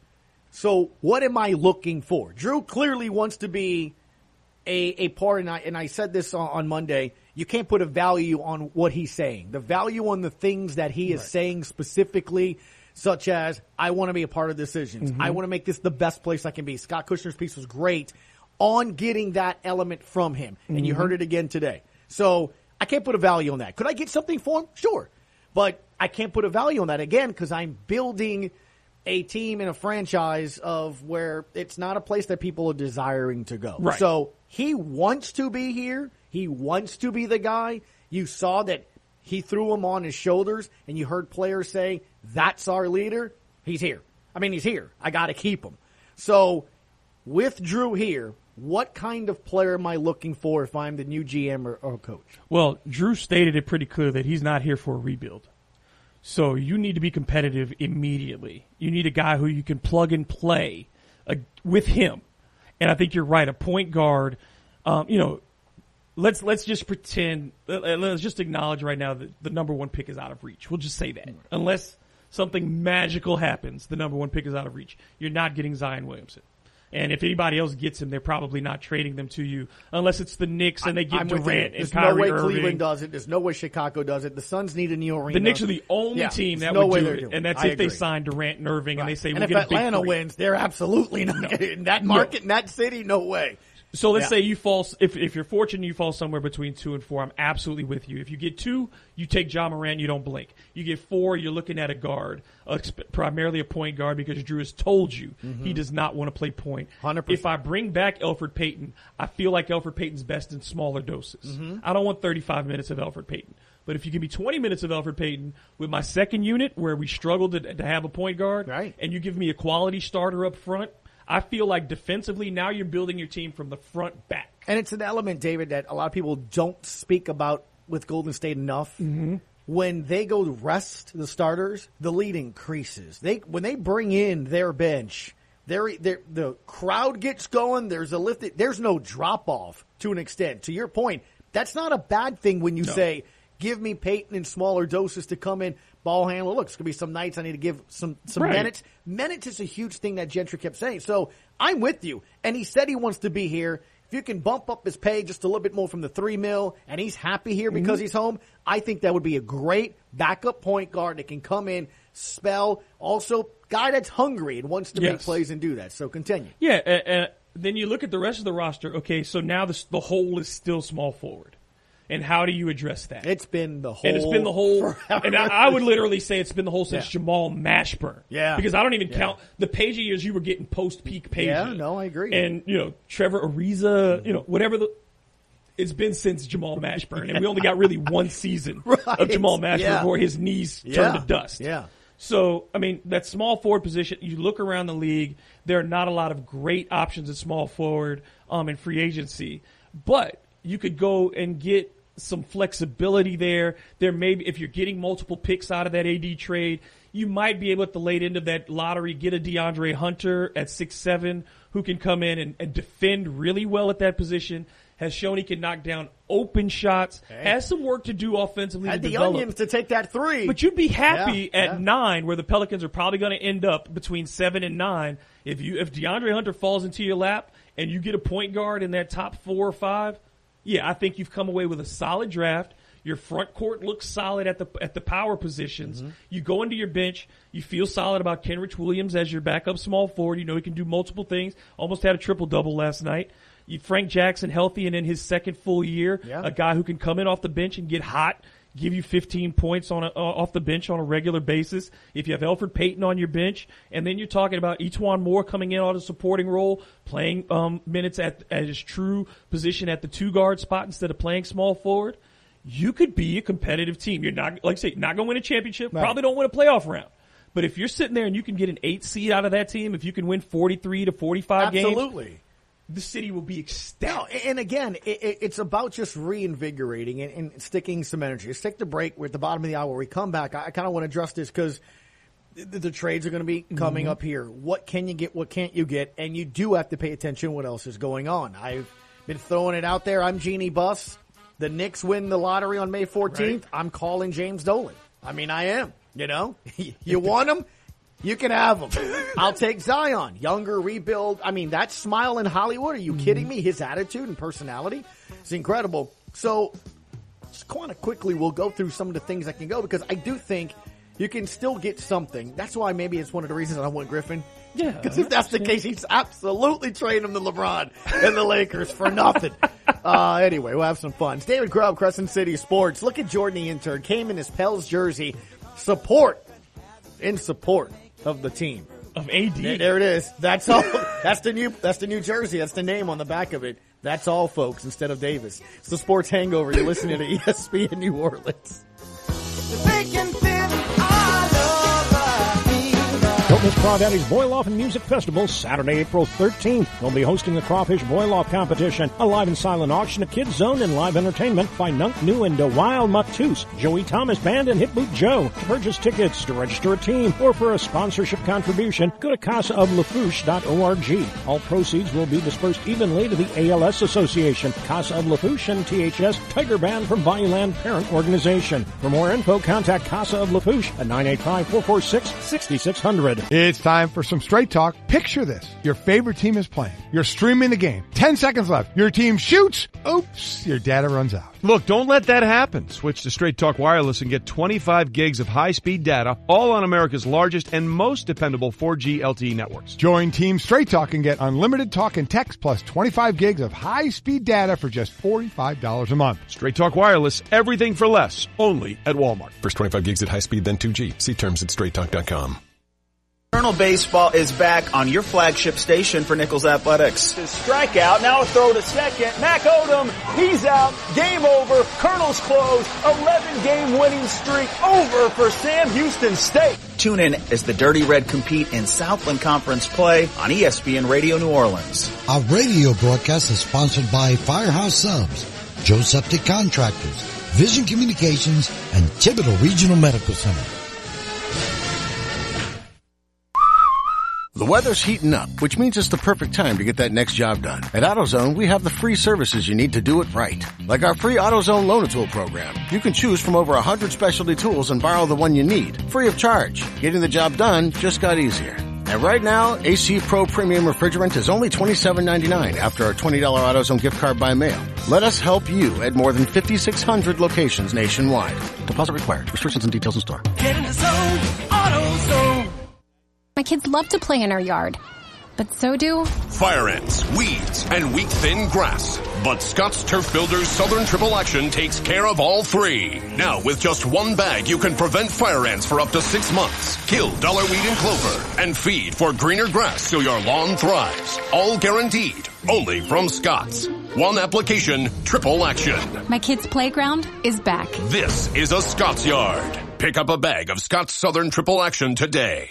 So what am I looking for? Drew clearly wants to be a, a part, and I, and I said this on, on Monday, you can't put a value on what he's saying. The value on the things that he is right. saying specifically, such as, I want to be a part of decisions. Mm-hmm. I want to make this the best place I can be. Scott Kushner's piece was great on getting that element from him, and mm-hmm. you heard it again today. So I can't put a value on that. Could I get something for him? Sure. But I can't put a value on that, again, because I'm building a team and a franchise of where it's not a place that people are desiring to go. Right. So he wants to be here. He wants to be the guy. You saw that he threw him on his shoulders, and you heard players say, that's our leader. He's here. I mean, he's here. I got to keep him. So with Drew here, what kind of player am I looking for if I'm the new G M or, or coach? Well, Drew stated it pretty clear that he's not here for a rebuild. So you need to be competitive immediately. You need a guy who you can plug and play uh, with him. And I think you're right. A point guard, um, you know, let's let's just pretend, let's just acknowledge right now that the number one pick is out of reach. We'll just say that. Unless something magical happens, the number one pick is out of reach. You're not getting Zion Williamson. And if anybody else gets him, they're probably not trading them to you unless it's the Knicks and they get I'm Durant and There's Kyrie no way Irving. Cleveland does it. There's no way Chicago does it. The Suns need a new arena. The Knicks are the only yeah, team that no would do it. it, and that's I if agree. they sign Durant and Irving right. and they say and we'll if get Atlanta a big three. wins, they're absolutely not no. in that market, no. in that city. No way. So let's yeah. say you fall, if if you're fortunate, you fall somewhere between two and four. I'm absolutely with you. If you get two, you take Ja Morant, you don't blink. You get four, you're looking at a guard, uh, primarily a point guard, because Drew has told you mm-hmm. he does not want to play point. one hundred percent. If I bring back Elfrid Payton, I feel like Elfrid Payton's best in smaller doses. Mm-hmm. I don't want thirty-five minutes of Elfrid Payton. But if you give me twenty minutes of Elfrid Payton with my second unit, where we struggled to, to have a point guard, right. and you give me a quality starter up front, I feel like defensively now you're building your team from the front back. And it's an element, David, that a lot of people don't speak about with Golden State enough. Mm-hmm. When they go to rest the starters, the lead increases. They when they bring in their bench, There, there, the crowd gets going. There's a lift. There's no drop off to an extent. To your point, that's not a bad thing when you no. say, give me Peyton in smaller doses to come in, ball handler. Look, it's going to be some nights I need to give some, some right. minutes. Minutes is a huge thing that Gentry kept saying. So I'm with you. And he said he wants to be here. If you can bump up his pay just a little bit more from the three mil and he's happy here because mm-hmm. he's home, I think that would be a great backup point guard that can come in, spell, also guy that's hungry and wants to yes. make plays and do that. So continue. Yeah, uh, uh, then you look at the rest of the roster. Okay, so now the, the hole is still small forward. And how do you address that? It's been the whole. And it's been the whole. And I, I would literally say it's been the whole since yeah. Jamal Mashburn. Yeah. Because I don't even yeah. count the Page years you were getting post peak Page. Yeah, no, I agree. And, you know, Trevor Ariza, you know, whatever the. It's been since Jamal Mashburn. yeah. And we only got really one season right. of Jamal Mashburn yeah. before his knees yeah. turned to dust. Yeah. So, I mean, that small forward position, you look around the league, there are not a lot of great options at small forward um, in free agency. But you could go and get some flexibility there. There may be, if you're getting multiple picks out of that A D trade, you might be able at the late end of that lottery get a DeAndre Hunter at six seven who can come in and, and defend really well at that position, has shown he can knock down open shots, hey. has some work to do offensively. Had to the develop. onions to take that three. But you'd be happy yeah, at yeah. nine, where the Pelicans are probably going to end up between seven and nine. If you if DeAndre Hunter falls into your lap and you get a point guard in that top four or five, yeah, I think you've come away with a solid draft. Your front court looks solid at the at the power positions. Mm-hmm. You go into your bench. You feel solid about Kenrich Williams as your backup small forward. You know he can do multiple things. Almost had a triple-double last night. You, Frank Jackson healthy and in his second full year. Yeah. A guy who can come in off the bench and get hot, give you fifteen points on a, uh, off the bench on a regular basis. If you have Elfrid Payton on your bench, and then you're talking about E'Twaun Moore coming in on a supporting role, playing um, minutes at, at his true position at the two-guard spot instead of playing small forward, you could be a competitive team. You're not, like I say, not going to win a championship, right. probably don't win a playoff round. But if you're sitting there and you can get an eight seed out of that team, if you can win forty-three to forty-five Absolutely. games. Absolutely. The city will be ecstatic. No, and again, it, it's about just reinvigorating and, and sticking some energy. Let's take the break. We're at the bottom of the hour. When we come back, I, I kind of want to address this because the, the trades are going to be coming mm-hmm. up here. What can you get? What can't you get? And you do have to pay attention to what else is going on. I've been throwing it out there. I'm Jeannie Buss. The Knicks win the lottery on May fourteenth. Right. I'm calling James Dolan. I mean, I am. You know, you want him? You can have him. I'll take Zion. Younger, rebuild. I mean, that smile in Hollywood. Are you mm-hmm. kidding me? His attitude and personality is incredible. So, just kind of quickly, we'll go through some of the things that can go because I do think you can still get something. That's why maybe it's one of the reasons I want Griffin. Yeah. Because if that's the case, he's absolutely trading him to LeBron and the Lakers for nothing. Uh, anyway, we'll have some fun. It's David Grubb, Crescent City Sports. Look at Jordan the intern. Came in his Pels jersey. Support. In support of the team. Of A D. There, there it is. That's all. That's the new, that's the new jersey. That's the name on the back of it. That's all, folks, instead of Davis. It's the Sports Hangover. You're listening to E S P N New Orleans. Don't miss Crawdaddy's Boil-Off and Music Festival, Saturday, April thirteenth. They'll be hosting the Crawfish Boil-Off Competition, a live and silent auction, a kids zone, and live entertainment by Nunk New and DeWild Matus, Joey Thomas Band, and Hit Boot Joe. To purchase tickets, to register a team, or for a sponsorship contribution, go to casa of lafouche dot org. All proceeds will be dispersed evenly to the A L S Association, Casa of Lafouche, and T H S Tiger Band from Bayouland Parent Organization. For more info, contact Casa of Lafouche at nine eight five, four four six, six six zero zero. It's time for some straight talk. Picture this. Your favorite team is playing. You're streaming the game. Ten seconds left. Your team shoots. Oops, your data runs out. Look, don't let that happen. Switch to Straight Talk Wireless and get twenty-five gigs of high-speed data, all on America's largest and most dependable four G L T E networks. Join Team Straight Talk and get unlimited talk and text plus twenty-five gigs of high-speed data for just forty-five dollars a month. Straight Talk Wireless, everything for less, only at Walmart. First twenty-five gigs at high speed, then two G. See terms at straight talk dot com. Colonel Baseball is back on your flagship station for Nichols Athletics. Strikeout, now a throw to second. Mac Odom, he's out. Game over. Colonel's closed. eleven-game winning streak over for Sam Houston State. Tune in as the Dirty Red compete in Southland Conference play on E S P N Radio New Orleans. Our radio broadcast is sponsored by Firehouse Subs, Joe Septic Contractors, Vision Communications, and Thibodeau Regional Medical Center. The weather's heating up, which means it's the perfect time to get that next job done. At AutoZone, we have the free services you need to do it right. Like our free AutoZone Loan-A-Tool program. You can choose from over one hundred specialty tools and borrow the one you need, free of charge. Getting the job done just got easier. And right now, A C Pro Premium Refrigerant is only twenty-seven ninety-nine after our twenty dollars AutoZone gift card by mail. Let us help you at more than fifty-six hundred locations nationwide. Deposit required. Restrictions and details in store. Get in the zone, AutoZone. My kids love to play in our yard, but so do fire ants, weeds, and weak-thin grass. But Scott's Turf Builder's Southern Triple Action takes care of all three. Now, with just one bag, you can prevent fire ants for up to six months, kill dollarweed and clover, and feed for greener grass so your lawn thrives. All guaranteed, only from Scott's. One application, triple action. My kids' playground is back. This is a Scott's Yard. Pick up a bag of Scott's Southern Triple Action today.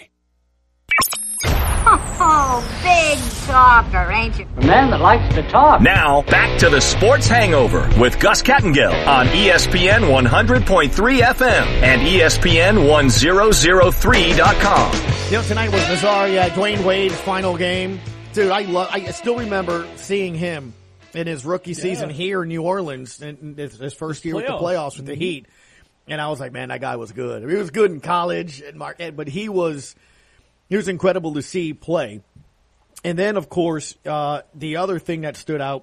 Oh, big talker, ain't you? A man that likes to talk. Now, back to the Sports Hangover with Gus Kattengill on E S P N one hundred point three F M and E S P N ten oh three dot com. You know, tonight was bizarre. Yeah, Dwayne Wade's final game. Dude, I love. I still remember seeing him in his rookie yeah. season here in New Orleans, in his first year with the playoffs with the Heat. And I was like, man, that guy was good. I mean, he was good in college at Marquette, but he was... It was incredible to see play. And then, of course, uh, the other thing that stood out,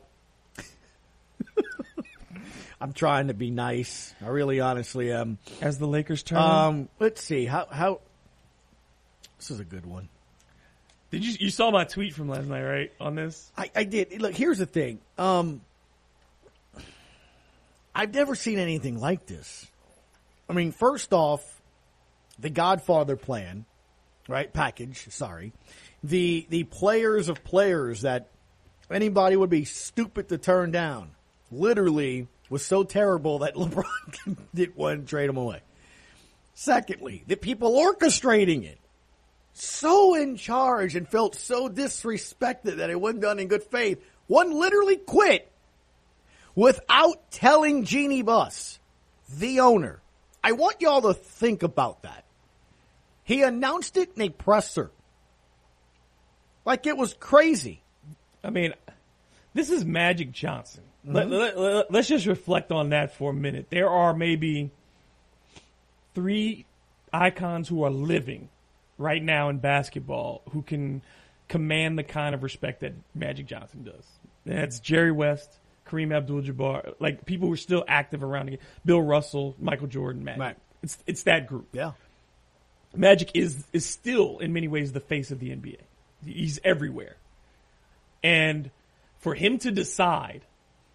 I'm trying to be nice. I really honestly am. As the Lakers turn? Um, let's see. How, how, this is a good one. Did you, you saw my tweet from last night, right, on this? I, I did. Look, here's the thing. Um, I've never seen anything like this. I mean, first off, the Godfather plan. Right, package, sorry. The the players of players that anybody would be stupid to turn down literally was so terrible that LeBron didn't want to trade them away. Secondly, the people orchestrating it, so in charge and felt so disrespected that it wasn't done in good faith, one literally quit without telling Jeannie Buss, the owner. I want y'all to think about that. He announced it in a presser. Like it was crazy. I mean, this is Magic Johnson. Mm-hmm. Let, let, let, let's just reflect on that for a minute. There are maybe three icons who are living right now in basketball who can command the kind of respect that Magic Johnson does. That's Jerry West, Kareem Abdul-Jabbar, like people who are still active around again. Bill Russell, Michael Jordan, Magic. Right. It's it's that group. Yeah. Magic is is still, in many ways, the face of the N B A. He's everywhere. And for him to decide,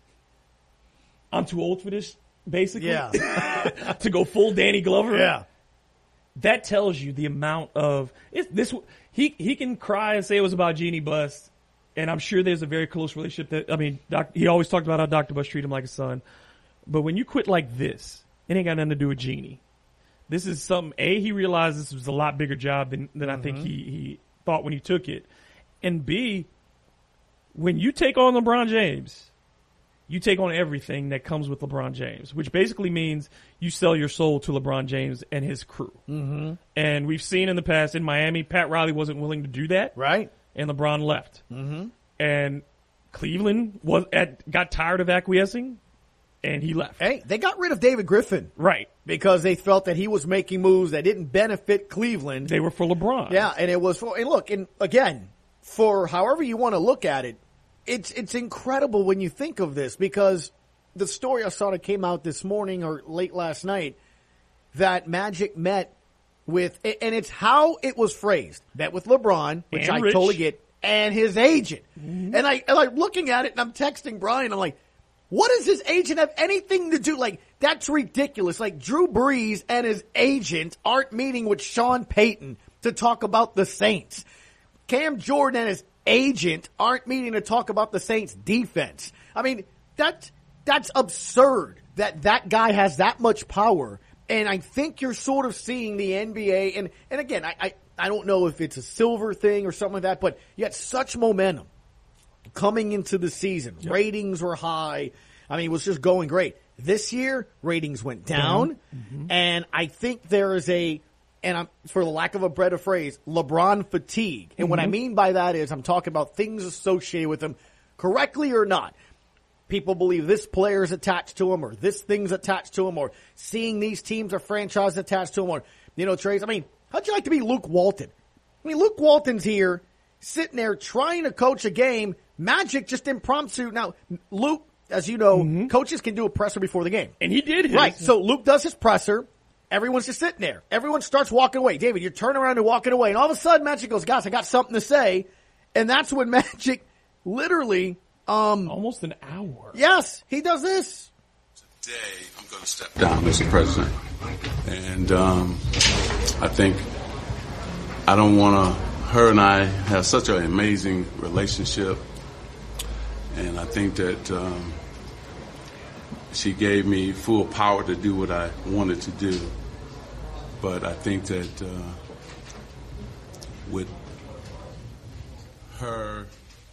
I'm too old for this, basically, yeah. to go full Danny Glover, yeah. that tells you the amount of it, this. He he can cry and say it was about Jeannie Buss, and I'm sure there's a very close relationship. That I mean, doc, he always talked about how Doctor Buss treated him like a son. But when you quit like this, it ain't got nothing to do with Jeannie. This is something, A, he realized this was a lot bigger job than, than mm-hmm. I think he, he thought when he took it. And B, when you take on LeBron James, you take on everything that comes with LeBron James, which basically means you sell your soul to LeBron James and his crew. Mm-hmm. And we've seen in the past in Miami, Pat Riley wasn't willing to do that. Right. And LeBron left. Mm-hmm. And Cleveland was at, got tired of acquiescing. And he left. Hey, they got rid of David Griffin. Right. Because they felt that he was making moves that didn't benefit Cleveland. They were for LeBron. Yeah, and it was for, and look, and again, for however you want to look at it, it's it's incredible when you think of this because the story I saw that came out this morning or late last night that Magic met with, and it's how it was phrased, met with LeBron, which and I Rich. totally get, and his agent. Mm-hmm. And I, and I'm looking at it and I'm texting Brian, I'm like, what does his agent have anything to do? Like, that's ridiculous. Like, Drew Brees and his agent aren't meeting with Sean Payton to talk about the Saints. Cam Jordan and his agent aren't meeting to talk about the Saints defense. I mean, that's, that's absurd that that guy has that much power. And I think you're sort of seeing the N B A. And, and again, I, I, I don't know if it's a silver thing or something like that, but you had such momentum coming into the season. Yep. Ratings were high. I mean, it was just going great. This year, ratings went down. Mm-hmm. And I think there is a and I'm, for the lack of a better phrase, LeBron fatigue. And mm-hmm. what I mean by that is I'm talking about things associated with him, correctly or not. People believe this player is attached to him, or this thing's attached to him, or seeing these teams or franchises attached to him, or, you know, trades. I mean, how'd you like to be Luke Walton? I mean, Luke Walton's here, sitting there trying to coach a game. Magic just impromptu. Now, Luke, as you know, mm-hmm. coaches can do a presser before the game. And he did his. Right. So Luke does his presser. Everyone's just sitting there. Everyone starts walking away. David, you're turning around and walking away. And all of a sudden, Magic goes, guys, I got something to say. And that's when Magic literally... Um, Almost an hour. Yes, he does this. Today, I'm going to step down, Mister President. And um, I think I don't want to... Her and I have such an amazing relationship. And I think that um, she gave me full power to do what I wanted to do. But I think that uh, with her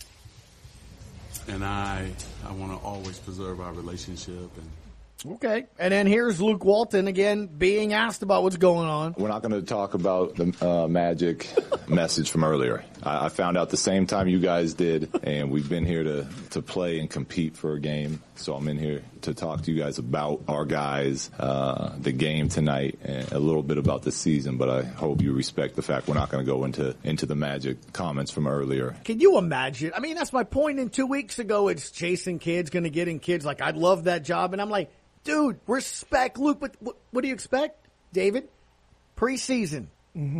and I, I want to always preserve our relationship. And Okay. And then here's Luke Walton again being asked about what's going on. We're not going to talk about the uh, Magic message from earlier. I, I found out the same time you guys did, and we've been here to, to play and compete for a game. So I'm in here to talk to you guys about our guys, uh, the game tonight, and a little bit about the season. But I hope you respect the fact we're not going to go into, into the Magic comments from earlier. Can you imagine? I mean, that's my point. In two weeks ago, it's chasing kids, going to get in kids. Like, I'd love that job. And I'm like, dude, respect Luke, but what, what do you expect, David? Preseason. Mm-hmm.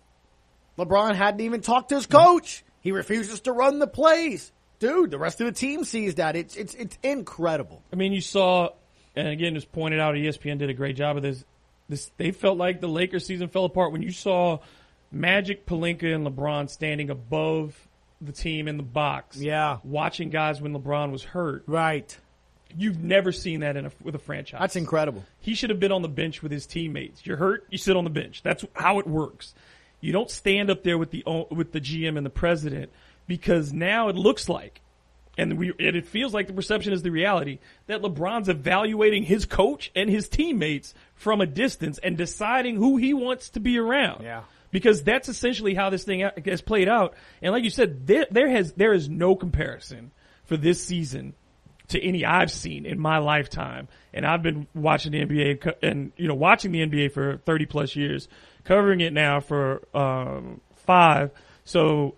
LeBron hadn't even talked to his coach. He refuses to run the plays. Dude, the rest of the team sees that. It's it's it's incredible. I mean, you saw, and again, just pointed out, E S P N did a great job of this. This they felt like the Lakers season fell apart when you saw Magic, Pelinka, and LeBron standing above the team in the box. Yeah. Watching guys when LeBron was hurt. Right. You've never seen that in a, with a franchise. That's incredible. He should have been on the bench with his teammates. You're hurt, you sit on the bench. That's how it works. You don't stand up there with the with the G M and the president, because now it looks like, and we and it feels like the perception is the reality, that LeBron's evaluating his coach and his teammates from a distance and deciding who he wants to be around. Yeah. Because that's essentially how this thing has played out. And like you said, there, there has there is no comparison for this season to any I've seen in my lifetime. And I've been watching the N B A and, and you know, watching the N B A for thirty plus years, covering it now for, um, five. So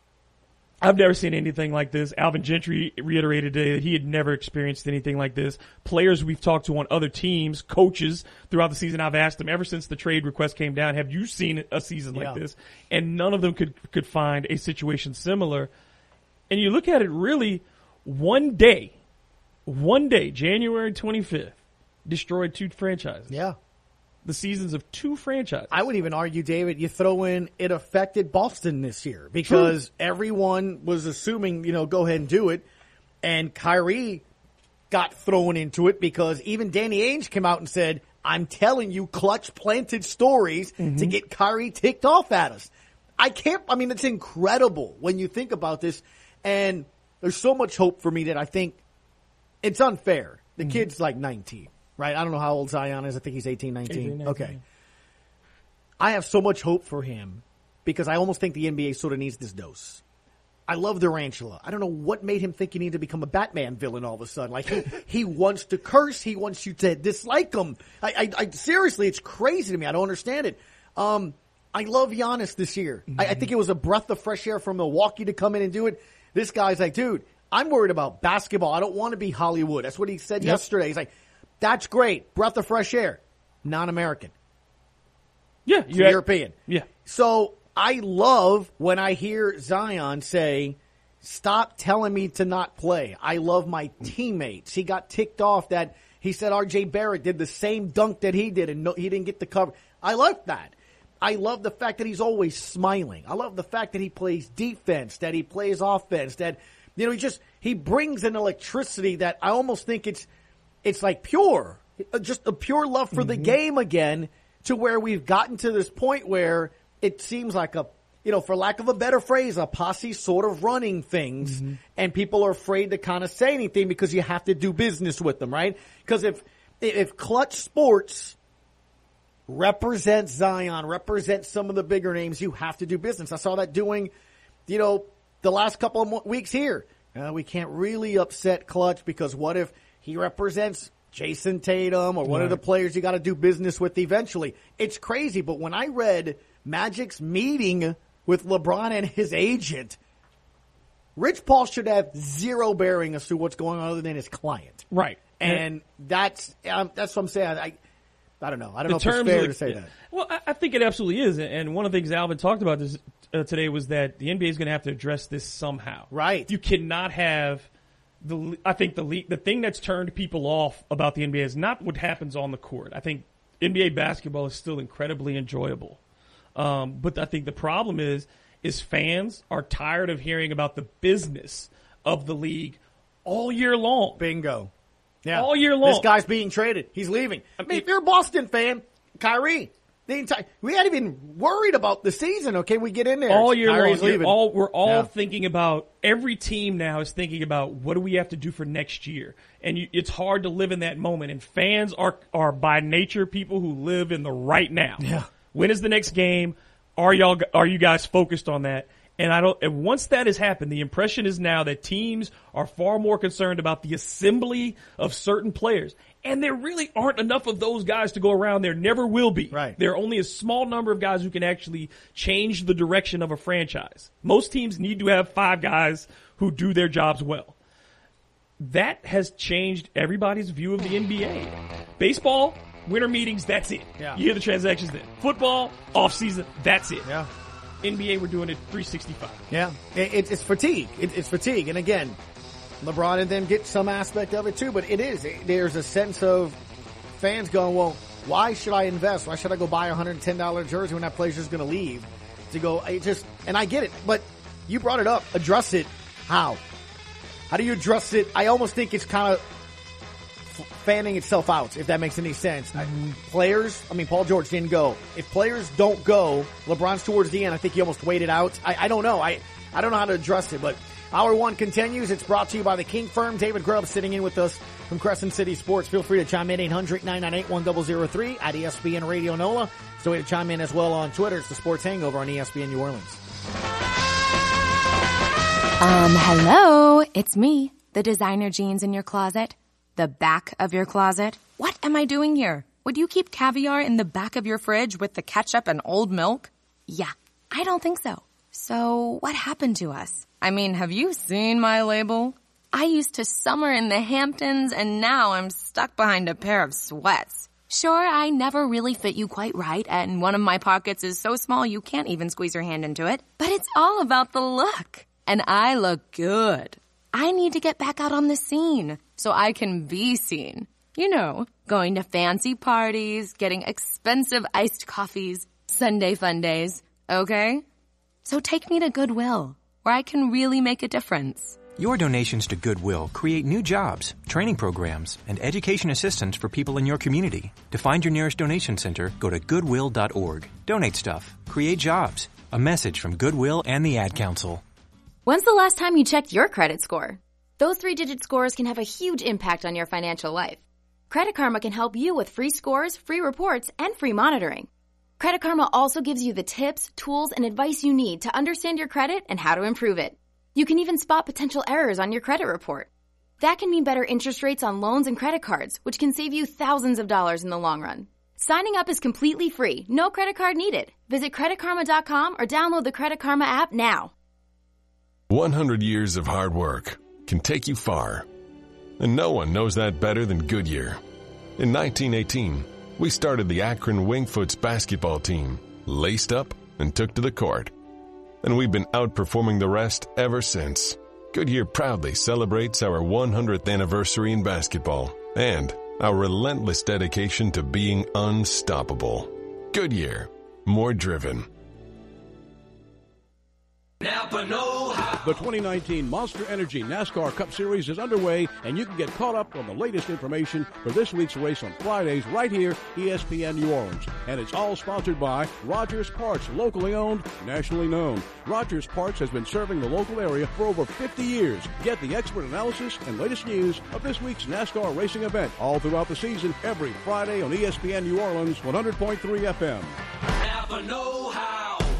I've never seen anything like this. Alvin Gentry reiterated today that he had never experienced anything like this. Players we've talked to on other teams, coaches throughout the season, I've asked them ever since the trade request came down, have you seen a season like yeah. this? And none of them could, could find a situation similar. And you look at it really, one day, One day, January twenty-fifth, destroyed two franchises. Yeah. The seasons of two franchises. I would even argue, David, you throw in it affected Boston this year because True. everyone was assuming, you know, go ahead and do it. And Kyrie got thrown into it because even Danny Ainge came out and said, I'm telling you clutch planted stories mm-hmm. to get Kyrie ticked off at us. I can't, I mean, it's incredible when you think about this. And there's so much hope for me that I think it's unfair. The mm-hmm. kid's like nineteen, right? I don't know how old Zion is. I think he's eighteen, nineteen. eighteen, nineteen. Okay. I have so much hope for him because I almost think the N B A sort of needs this dose. I love Durantula. I don't know what made him think he needed to become a Batman villain all of a sudden. Like, he, he wants to curse. He wants you to dislike him. I, I, I seriously, it's crazy to me. I don't understand it. Um, I love Giannis this year. Mm-hmm. I, I think it was a breath of fresh air from Milwaukee to come in and do it. This guy's like, dude, I'm worried about basketball. I don't want to be Hollywood. That's what he said yep. yesterday. He's like, that's great. Breath of fresh air. Non-American. Yeah. You're European. Yeah. So I love when I hear Zion say, stop telling me to not play. I love my teammates. He got ticked off that he said R J Barrett did the same dunk that he did and no, he didn't get the cover. I like that. I love the fact that he's always smiling. I love the fact that he plays defense, that he plays offense, that You know, he just, he brings an electricity that I almost think it's, it's like pure, just a pure love for mm-hmm. the game again, to where we've gotten to this point where it seems like a, you know, for lack of a better phrase, a posse sort of running things, mm-hmm. and people are afraid to kind of say anything because you have to do business with them, right? Because if, if Clutch Sports represent Zion, represent some of the bigger names, you have to do business. I saw that doing, you know, the last couple of mo- weeks here. Uh, we can't really upset Clutch because what if he represents Jason Tatum or one Right. of the players you got to do business with eventually? It's crazy, but when I read Magic's meeting with LeBron and his agent, Rich Paul should have zero bearing as to what's going on other than his client. Right. And that's um, that's what I'm saying. I I don't know. I don't know The if it's terms fair of the- to say yeah. that. Well, I, I think it absolutely is. And one of the things Alvin talked about this uh, today was that the N B A is going to have to address this somehow. Right. You cannot have the. I think the league, the thing that's turned people off about the N B A is not what happens on the court. I think N B A basketball is still incredibly enjoyable, um, but I think the problem is is fans are tired of hearing about the business of the league all year long. Bingo. Yeah. All year long. This guy's being traded. He's leaving. I mean, if you're a Boston fan, Kyrie, the entire, we hadn't even worried about the season. Okay, we get in there. All year Kyrie's long. You're leaving. All, we're all Yeah. thinking about, every team now is thinking about what do we have to do for next year. And you, it's hard to live in that moment. And fans are, are by nature people who live in the right now. Yeah. When is the next game? Are y'all, are you guys focused on that? And I don't, and once that has happened, the impression is now that teams are far more concerned about the assembly of certain players. And there really aren't enough of those guys to go around. There never will be. Right. There are only a small number of guys who can actually change the direction of a franchise. Most teams need to have five guys who do their jobs well. That has changed everybody's view of the N B A. Baseball, winter meetings, that's it. Yeah. You hear the transactions then. Football, off season, that's it. Yeah. N B A, we're doing it three sixty-five. Yeah, it, it, it's fatigue. It, it's fatigue. And again, LeBron and them get some aspect of it too, but it is. It, there's a sense of fans going, well, why should I invest? Why should I go buy a one hundred ten dollars jersey when that player's just going to leave? To go, it just, and I get it, but you brought it up. Address it. How? How do you address it? I almost think it's kind of fanning itself out, if that makes any sense. Mm-hmm. I, players, I mean, Paul George didn't go. If players don't go, LeBron's towards the end. I think he almost waited out. I, I don't know. I, I don't know how to address it, but Hour one continues. It's brought to you by the King Firm. David Grubb sitting in with us from Crescent City Sports. Feel free to chime in eight hundred, nine nine eight, one zero zero three at E S P N Radio NOLA. So way to chime in as well on Twitter. It's the Sports Hangover on E S P N New Orleans. Um, hello. It's me, the designer jeans in your closet. The back of your closet. What am I doing here? Would you keep caviar in the back of your fridge with the ketchup and old milk? Yeah, I don't think so. So what happened to us? I mean, have you seen my label? I used to summer in the Hamptons and now I'm stuck behind a pair of sweats. Sure, I never really fit you quite right and one of my pockets is so small you can't even squeeze your hand into it. But it's all about the look. And I look good. I need to get back out on the scene so I can be seen. You know, going to fancy parties, getting expensive iced coffees, Sunday fun days, okay? So take me to Goodwill, where I can really make a difference. Your donations to Goodwill create new jobs, training programs, and education assistance for people in your community. To find your nearest donation center, go to goodwill dot org. Donate stuff. Create jobs. A message from Goodwill and the Ad Council. When's the last time you checked your credit score? Those three-digit scores can have a huge impact on your financial life. Credit Karma can help you with free scores, free reports, and free monitoring. Credit Karma also gives you the tips, tools, and advice you need to understand your credit and how to improve it. You can even spot potential errors on your credit report. That can mean better interest rates on loans and credit cards, which can save you thousands of dollars in the long run. Signing up is completely free. No credit card needed. Visit credit karma dot com or download the Credit Karma app now. one hundred years of hard work can take you far. And no one knows that better than Goodyear. In nineteen eighteen, we started the Akron Wingfoots basketball team, laced up and took to the court. And we've been outperforming the rest ever since. Goodyear proudly celebrates our one hundredth anniversary in basketball and our relentless dedication to being unstoppable. Goodyear, more driven. Napa know-how. The twenty nineteen Monster Energy NASCAR Cup Series is underway, and you can get caught up on the latest information for this week's race on Fridays right here, E S P N New Orleans. And it's all sponsored by Rogers Parts, locally owned, nationally known. Rogers Parts has been serving the local area for over fifty years. Get the expert analysis and latest news of this week's NASCAR racing event all throughout the season, every Friday on E S P N New Orleans, one hundred point three F M. Have a know-how.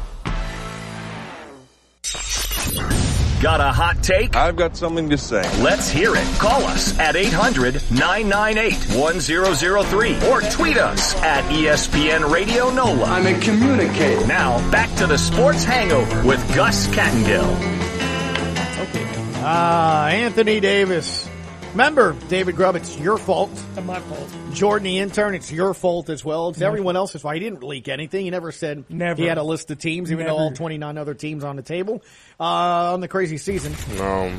Got a hot take? I've got something to say. Let's hear it. Call us at eight hundred, nine nine eight, one zero zero three or tweet us at E S P N Radio NOLA. I'm a communicator. Now, back to the Sports Hangover with Gus Kattengill. Okay. Ah, Anthony Davis. Remember, David Grubb, it's your fault. It's my fault. Jordan, the intern, it's your fault as well. It's everyone else's fault. He didn't leak anything. He never said never. he had a list of teams, even Never. though all twenty-nine other teams on the table uh, on the crazy season. Um,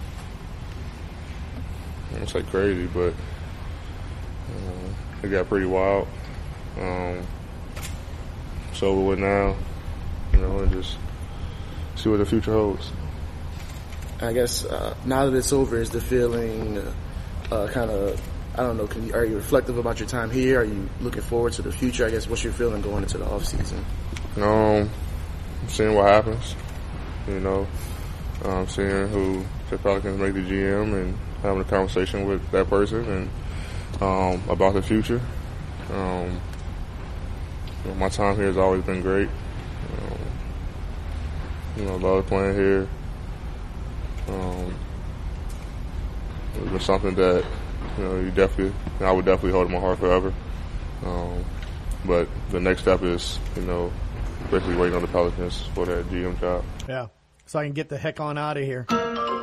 I don't say crazy, but uh, it got pretty wild. Um, it's over with now, you know, and just see what the future holds. I guess uh, now that it's over, is the feeling uh, kind of, I don't know, can you, are you reflective about your time here? Are you looking forward to the future? I guess what's your feeling going into the off season? Um, seeing what happens, you know, um, seeing who the Pelicans make the G M and having a conversation with that person and um, about the future. Um, you know, my time here has always been great. Um, you know, love playing here. Um, it was something that, you know, you definitely, I would definitely hold in my heart forever. Um, but the next step is, you know, basically waiting on the Pelicans for that G M job. Yeah, so I can get the heck on out of here.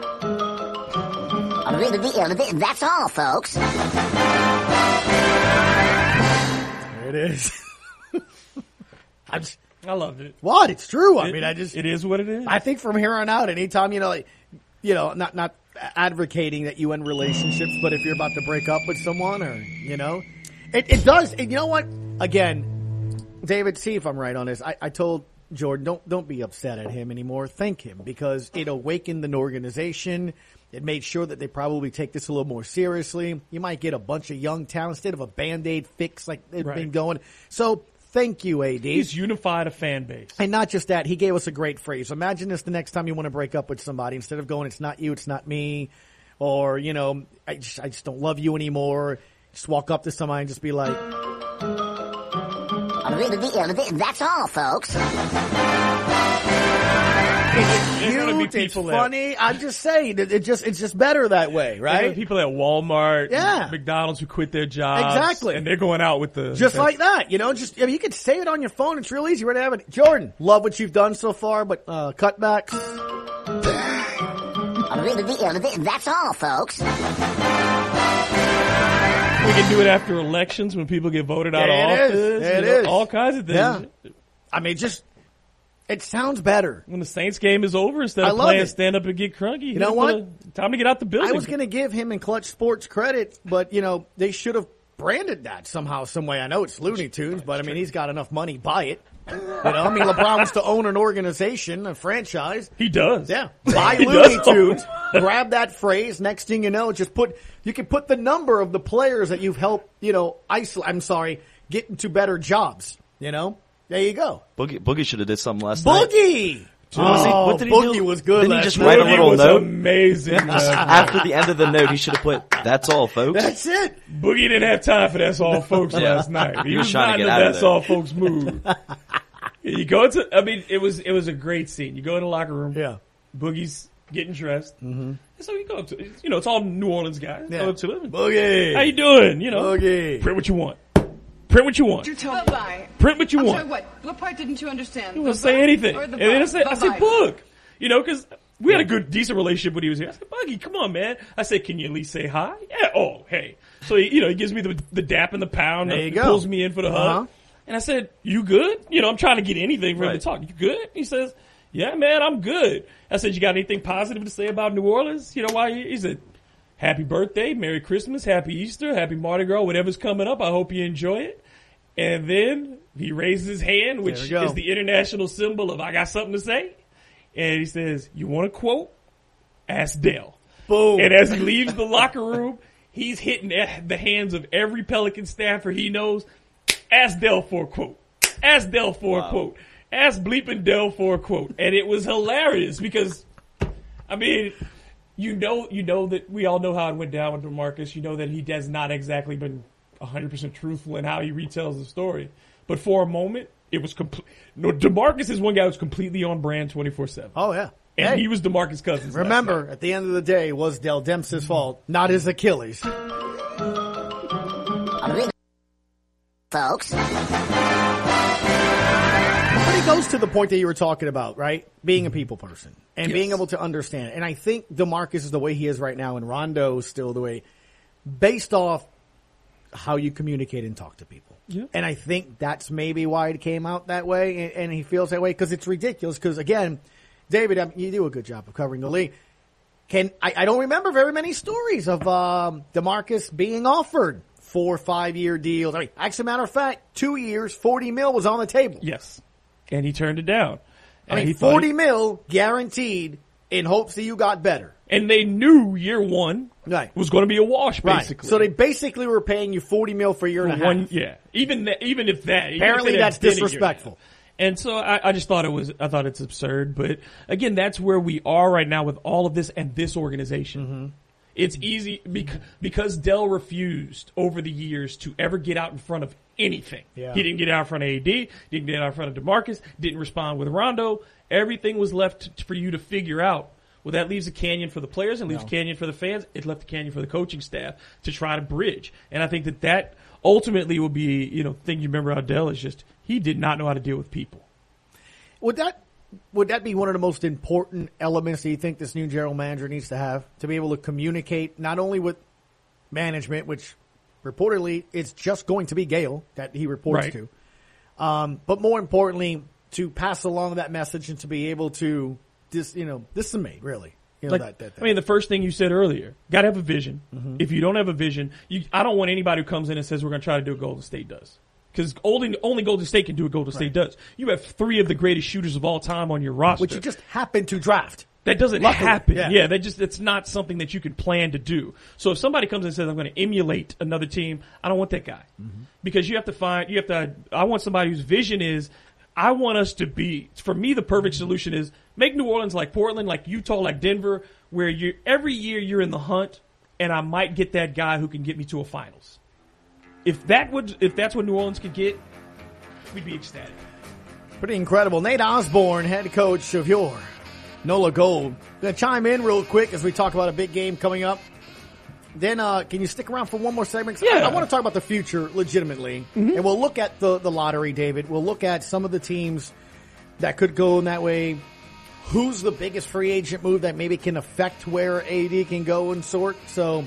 That's all, folks. There it is. I just, I loved it. What? It's true. I It- mean, I just. it is what it is. I think from here on out, anytime, you know, like, you know, not, not advocating that you end relationships, but if you're about to break up with someone or, you know, it, it does. And you know what? Again, David, see if I'm right on this. I, I told Jordan, don't, don't be upset at him anymore. Thank him because it awakened an organization. It made sure that they probably take this a little more seriously. You might get a bunch of young talent instead of a Band-Aid fix like they've Right. been going. So thank you, A D. He's unified a fan base. And not just that, he gave us a great phrase. Imagine this the next time you want to break up with somebody. Instead of going, it's not you, it's not me, or, you know, I just, I just don't love you anymore. Just walk up to somebody and just be like, That's all, folks. it's There's gonna be cute, it's people that- funny. I'm just saying, it, it just, it's just better that way, There are right? people at Walmart, Yeah. McDonald's who quit their jobs. Exactly. And they're going out with the... Just like that, you know, just, I mean, you could save it on your phone. It's real easy. We're going to have it. Jordan, love what you've done so far, but, uh, cutbacks. That's all, folks. We can do it after elections when people get voted out There of it office. is. There you it know, is. All kinds of things. Yeah. I mean, just, it sounds better. When the Saints game is over, instead I of love playing it. stand up and get crunky, You know what? Time to get out the building. I was going to give him and Clutch Sports credit, but, you know, they should have branded that somehow, some way. I know it's Looney Tunes, but, I mean, he's got enough money, buy it. You know, I mean, LeBron wants to own an organization, a franchise. He does. Yeah. Buy He Looney does. Tunes, grab that phrase, next thing you know, just put, you can put the number of the players that you've helped, you know, isolate, I'm sorry, get into better jobs, you know? There you go. Boogie, Boogie should have did something last night. Boogie! What was he- Oh, what did he Boogie do? was good Didn't he last just night. write a Boogie little was note? amazing. After the end of the note, he should have put, "That's all, folks." That's it. Boogie didn't have time for That's All Folks Yeah. last night. He, He was was, trying not to in get the out of That's there. All Folks mood. You go into, I mean, it was it was a great scene. You go in the locker room. Yeah. Boogie's getting dressed. Mm-hmm. So you go up to, you know, it's all New Orleans guys. Yeah. Go up to him. Boogie. How you doing? You know, Boogie. print what you want. Print what you want. You tell Bye-bye. Print what you I'm want. sorry, what? What part didn't you understand? He The wouldn't say bye anything. or And the then I bye? said, I said, Bye-bye. Boog. You know, because we had a good, decent relationship when he was here. I said, Buggy, come on, man. I said, can you at least say hi? Yeah. Oh, hey. So, he, you know, he gives me the, the dap and the pound. There you He go. pulls me in for the Uh-huh. hug. And I said, you good? You know, I'm trying to get anything for him Right. to talk. You good? He says, yeah, man, I'm good. I said, you got anything positive to say about New Orleans? You know, why? He said, happy birthday, Merry Christmas, Happy Easter, Happy Mardi Gras, whatever's coming up. I hope you enjoy it. And then he raises his hand, which There we go. is the international symbol of I got something to say. And he says, you want a quote? Ask Dell. Boom. And as he leaves the locker room, he's hitting the hands of every Pelican staffer he knows. Ask Dell for a quote. Ask Dell for wow. a quote. Ask bleeping Dell for a quote. And it was hilarious because, I mean, you know, you know that we all know how it went down with DeMarcus. You know that he has not exactly been one hundred percent truthful in how he retells the story. But for a moment, it was complete. No, DeMarcus is one guy who's completely on brand twenty-four seven. Oh, yeah. And hey, he was DeMarcus Cousins. Remember, at the end of the day, it was Dell Demps' fault, not his Achilles. Folks. But it goes to the point that you were talking about, right? Being a people person and yes. being able to understand. And I think DeMarcus is the way he is right now, and Rondo is still the way, based off how you communicate and talk to people. Yeah. And I think that's maybe why it came out that way, and, and he feels that way, because it's ridiculous. Because, again, David, I mean, you do a good job of covering the league. Can I, I don't remember very many stories of um, DeMarcus being offered four, five-year deals. I mean, as a matter of fact, two years, forty mil was on the table. Yes. And he turned it down. I mean, he forty he, mil guaranteed in hopes that you got better. And they knew year one right. was going to be a wash, basically. Right. So they basically were paying you forty mil for a year for and a one, half. Yeah. Even that, even if that. Apparently if that's disrespectful. And so I, I just thought it was, I thought it's absurd. But again, that's where we are right now with all of this and this organization. Mm-hmm. It's easy because, because Dell refused over the years to ever get out in front of anything. Yeah. He didn't get out in front of A D, didn't get out in front of DeMarcus, didn't respond with Rondo. Everything was left for you to figure out. Well, that leaves a canyon for the players and leaves no. a canyon for the fans. It left a canyon for the coaching staff to try to bridge. And I think that that ultimately will be, you know, thing you remember about Dell is just he did not know how to deal with people. Would that would that be one of the most important elements that you think this new general manager needs to have, to be able to communicate not only with management, which reportedly it's just going to be Gale that he reports right. to, um, but more importantly, to pass along that message and to be able to dis, you know, disseminate really. You know, like, that, that, that. I mean, the first thing you said earlier, got to have a vision. Mm-hmm. If you don't have a vision, you, I don't want anybody who comes in and says we're going to try to do what Golden State does. Because only, only Golden State can do what Golden State right. does. You have three of the greatest shooters of all time on your roster. Which you just happen to draft. That doesn't Luckily, happen. Yeah, yeah that just it's not something that you can plan to do. So if somebody comes and says, I'm going to emulate another team, I don't want that guy. Mm-hmm. Because you have to find, you have to, I want somebody whose vision is, I want us to be, for me, the perfect solution is make New Orleans like Portland, like Utah, like Denver, where you every year you're in the hunt, and I might get that guy who can get me to a finals. If that would, if that's what New Orleans could get, we'd be ecstatic. Pretty incredible. Nate Osborne, head coach of your NOLA Gold. Going to chime in real quick as we talk about a big game coming up. Then, uh, can you stick around for one more segment? Yeah. I, I want to talk about the future legitimately. Mm-hmm. And we'll look at the, the lottery, David. We'll look at some of the teams that could go in that way. Who's the biggest free agent move that maybe can affect where A D can go and sort? So,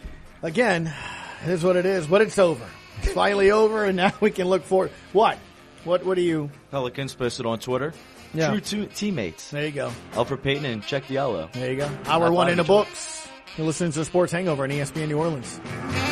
again, it is what it is, but it's over. It's finally over, and now we can look forward. What? What What do you? Pelicans posted on Twitter. Yeah. True two teammates. There you go. Alfred Payton and Check Diallo. There you go. Hour one in the books. You're listening to the Sports Hangover on E S P N New Orleans.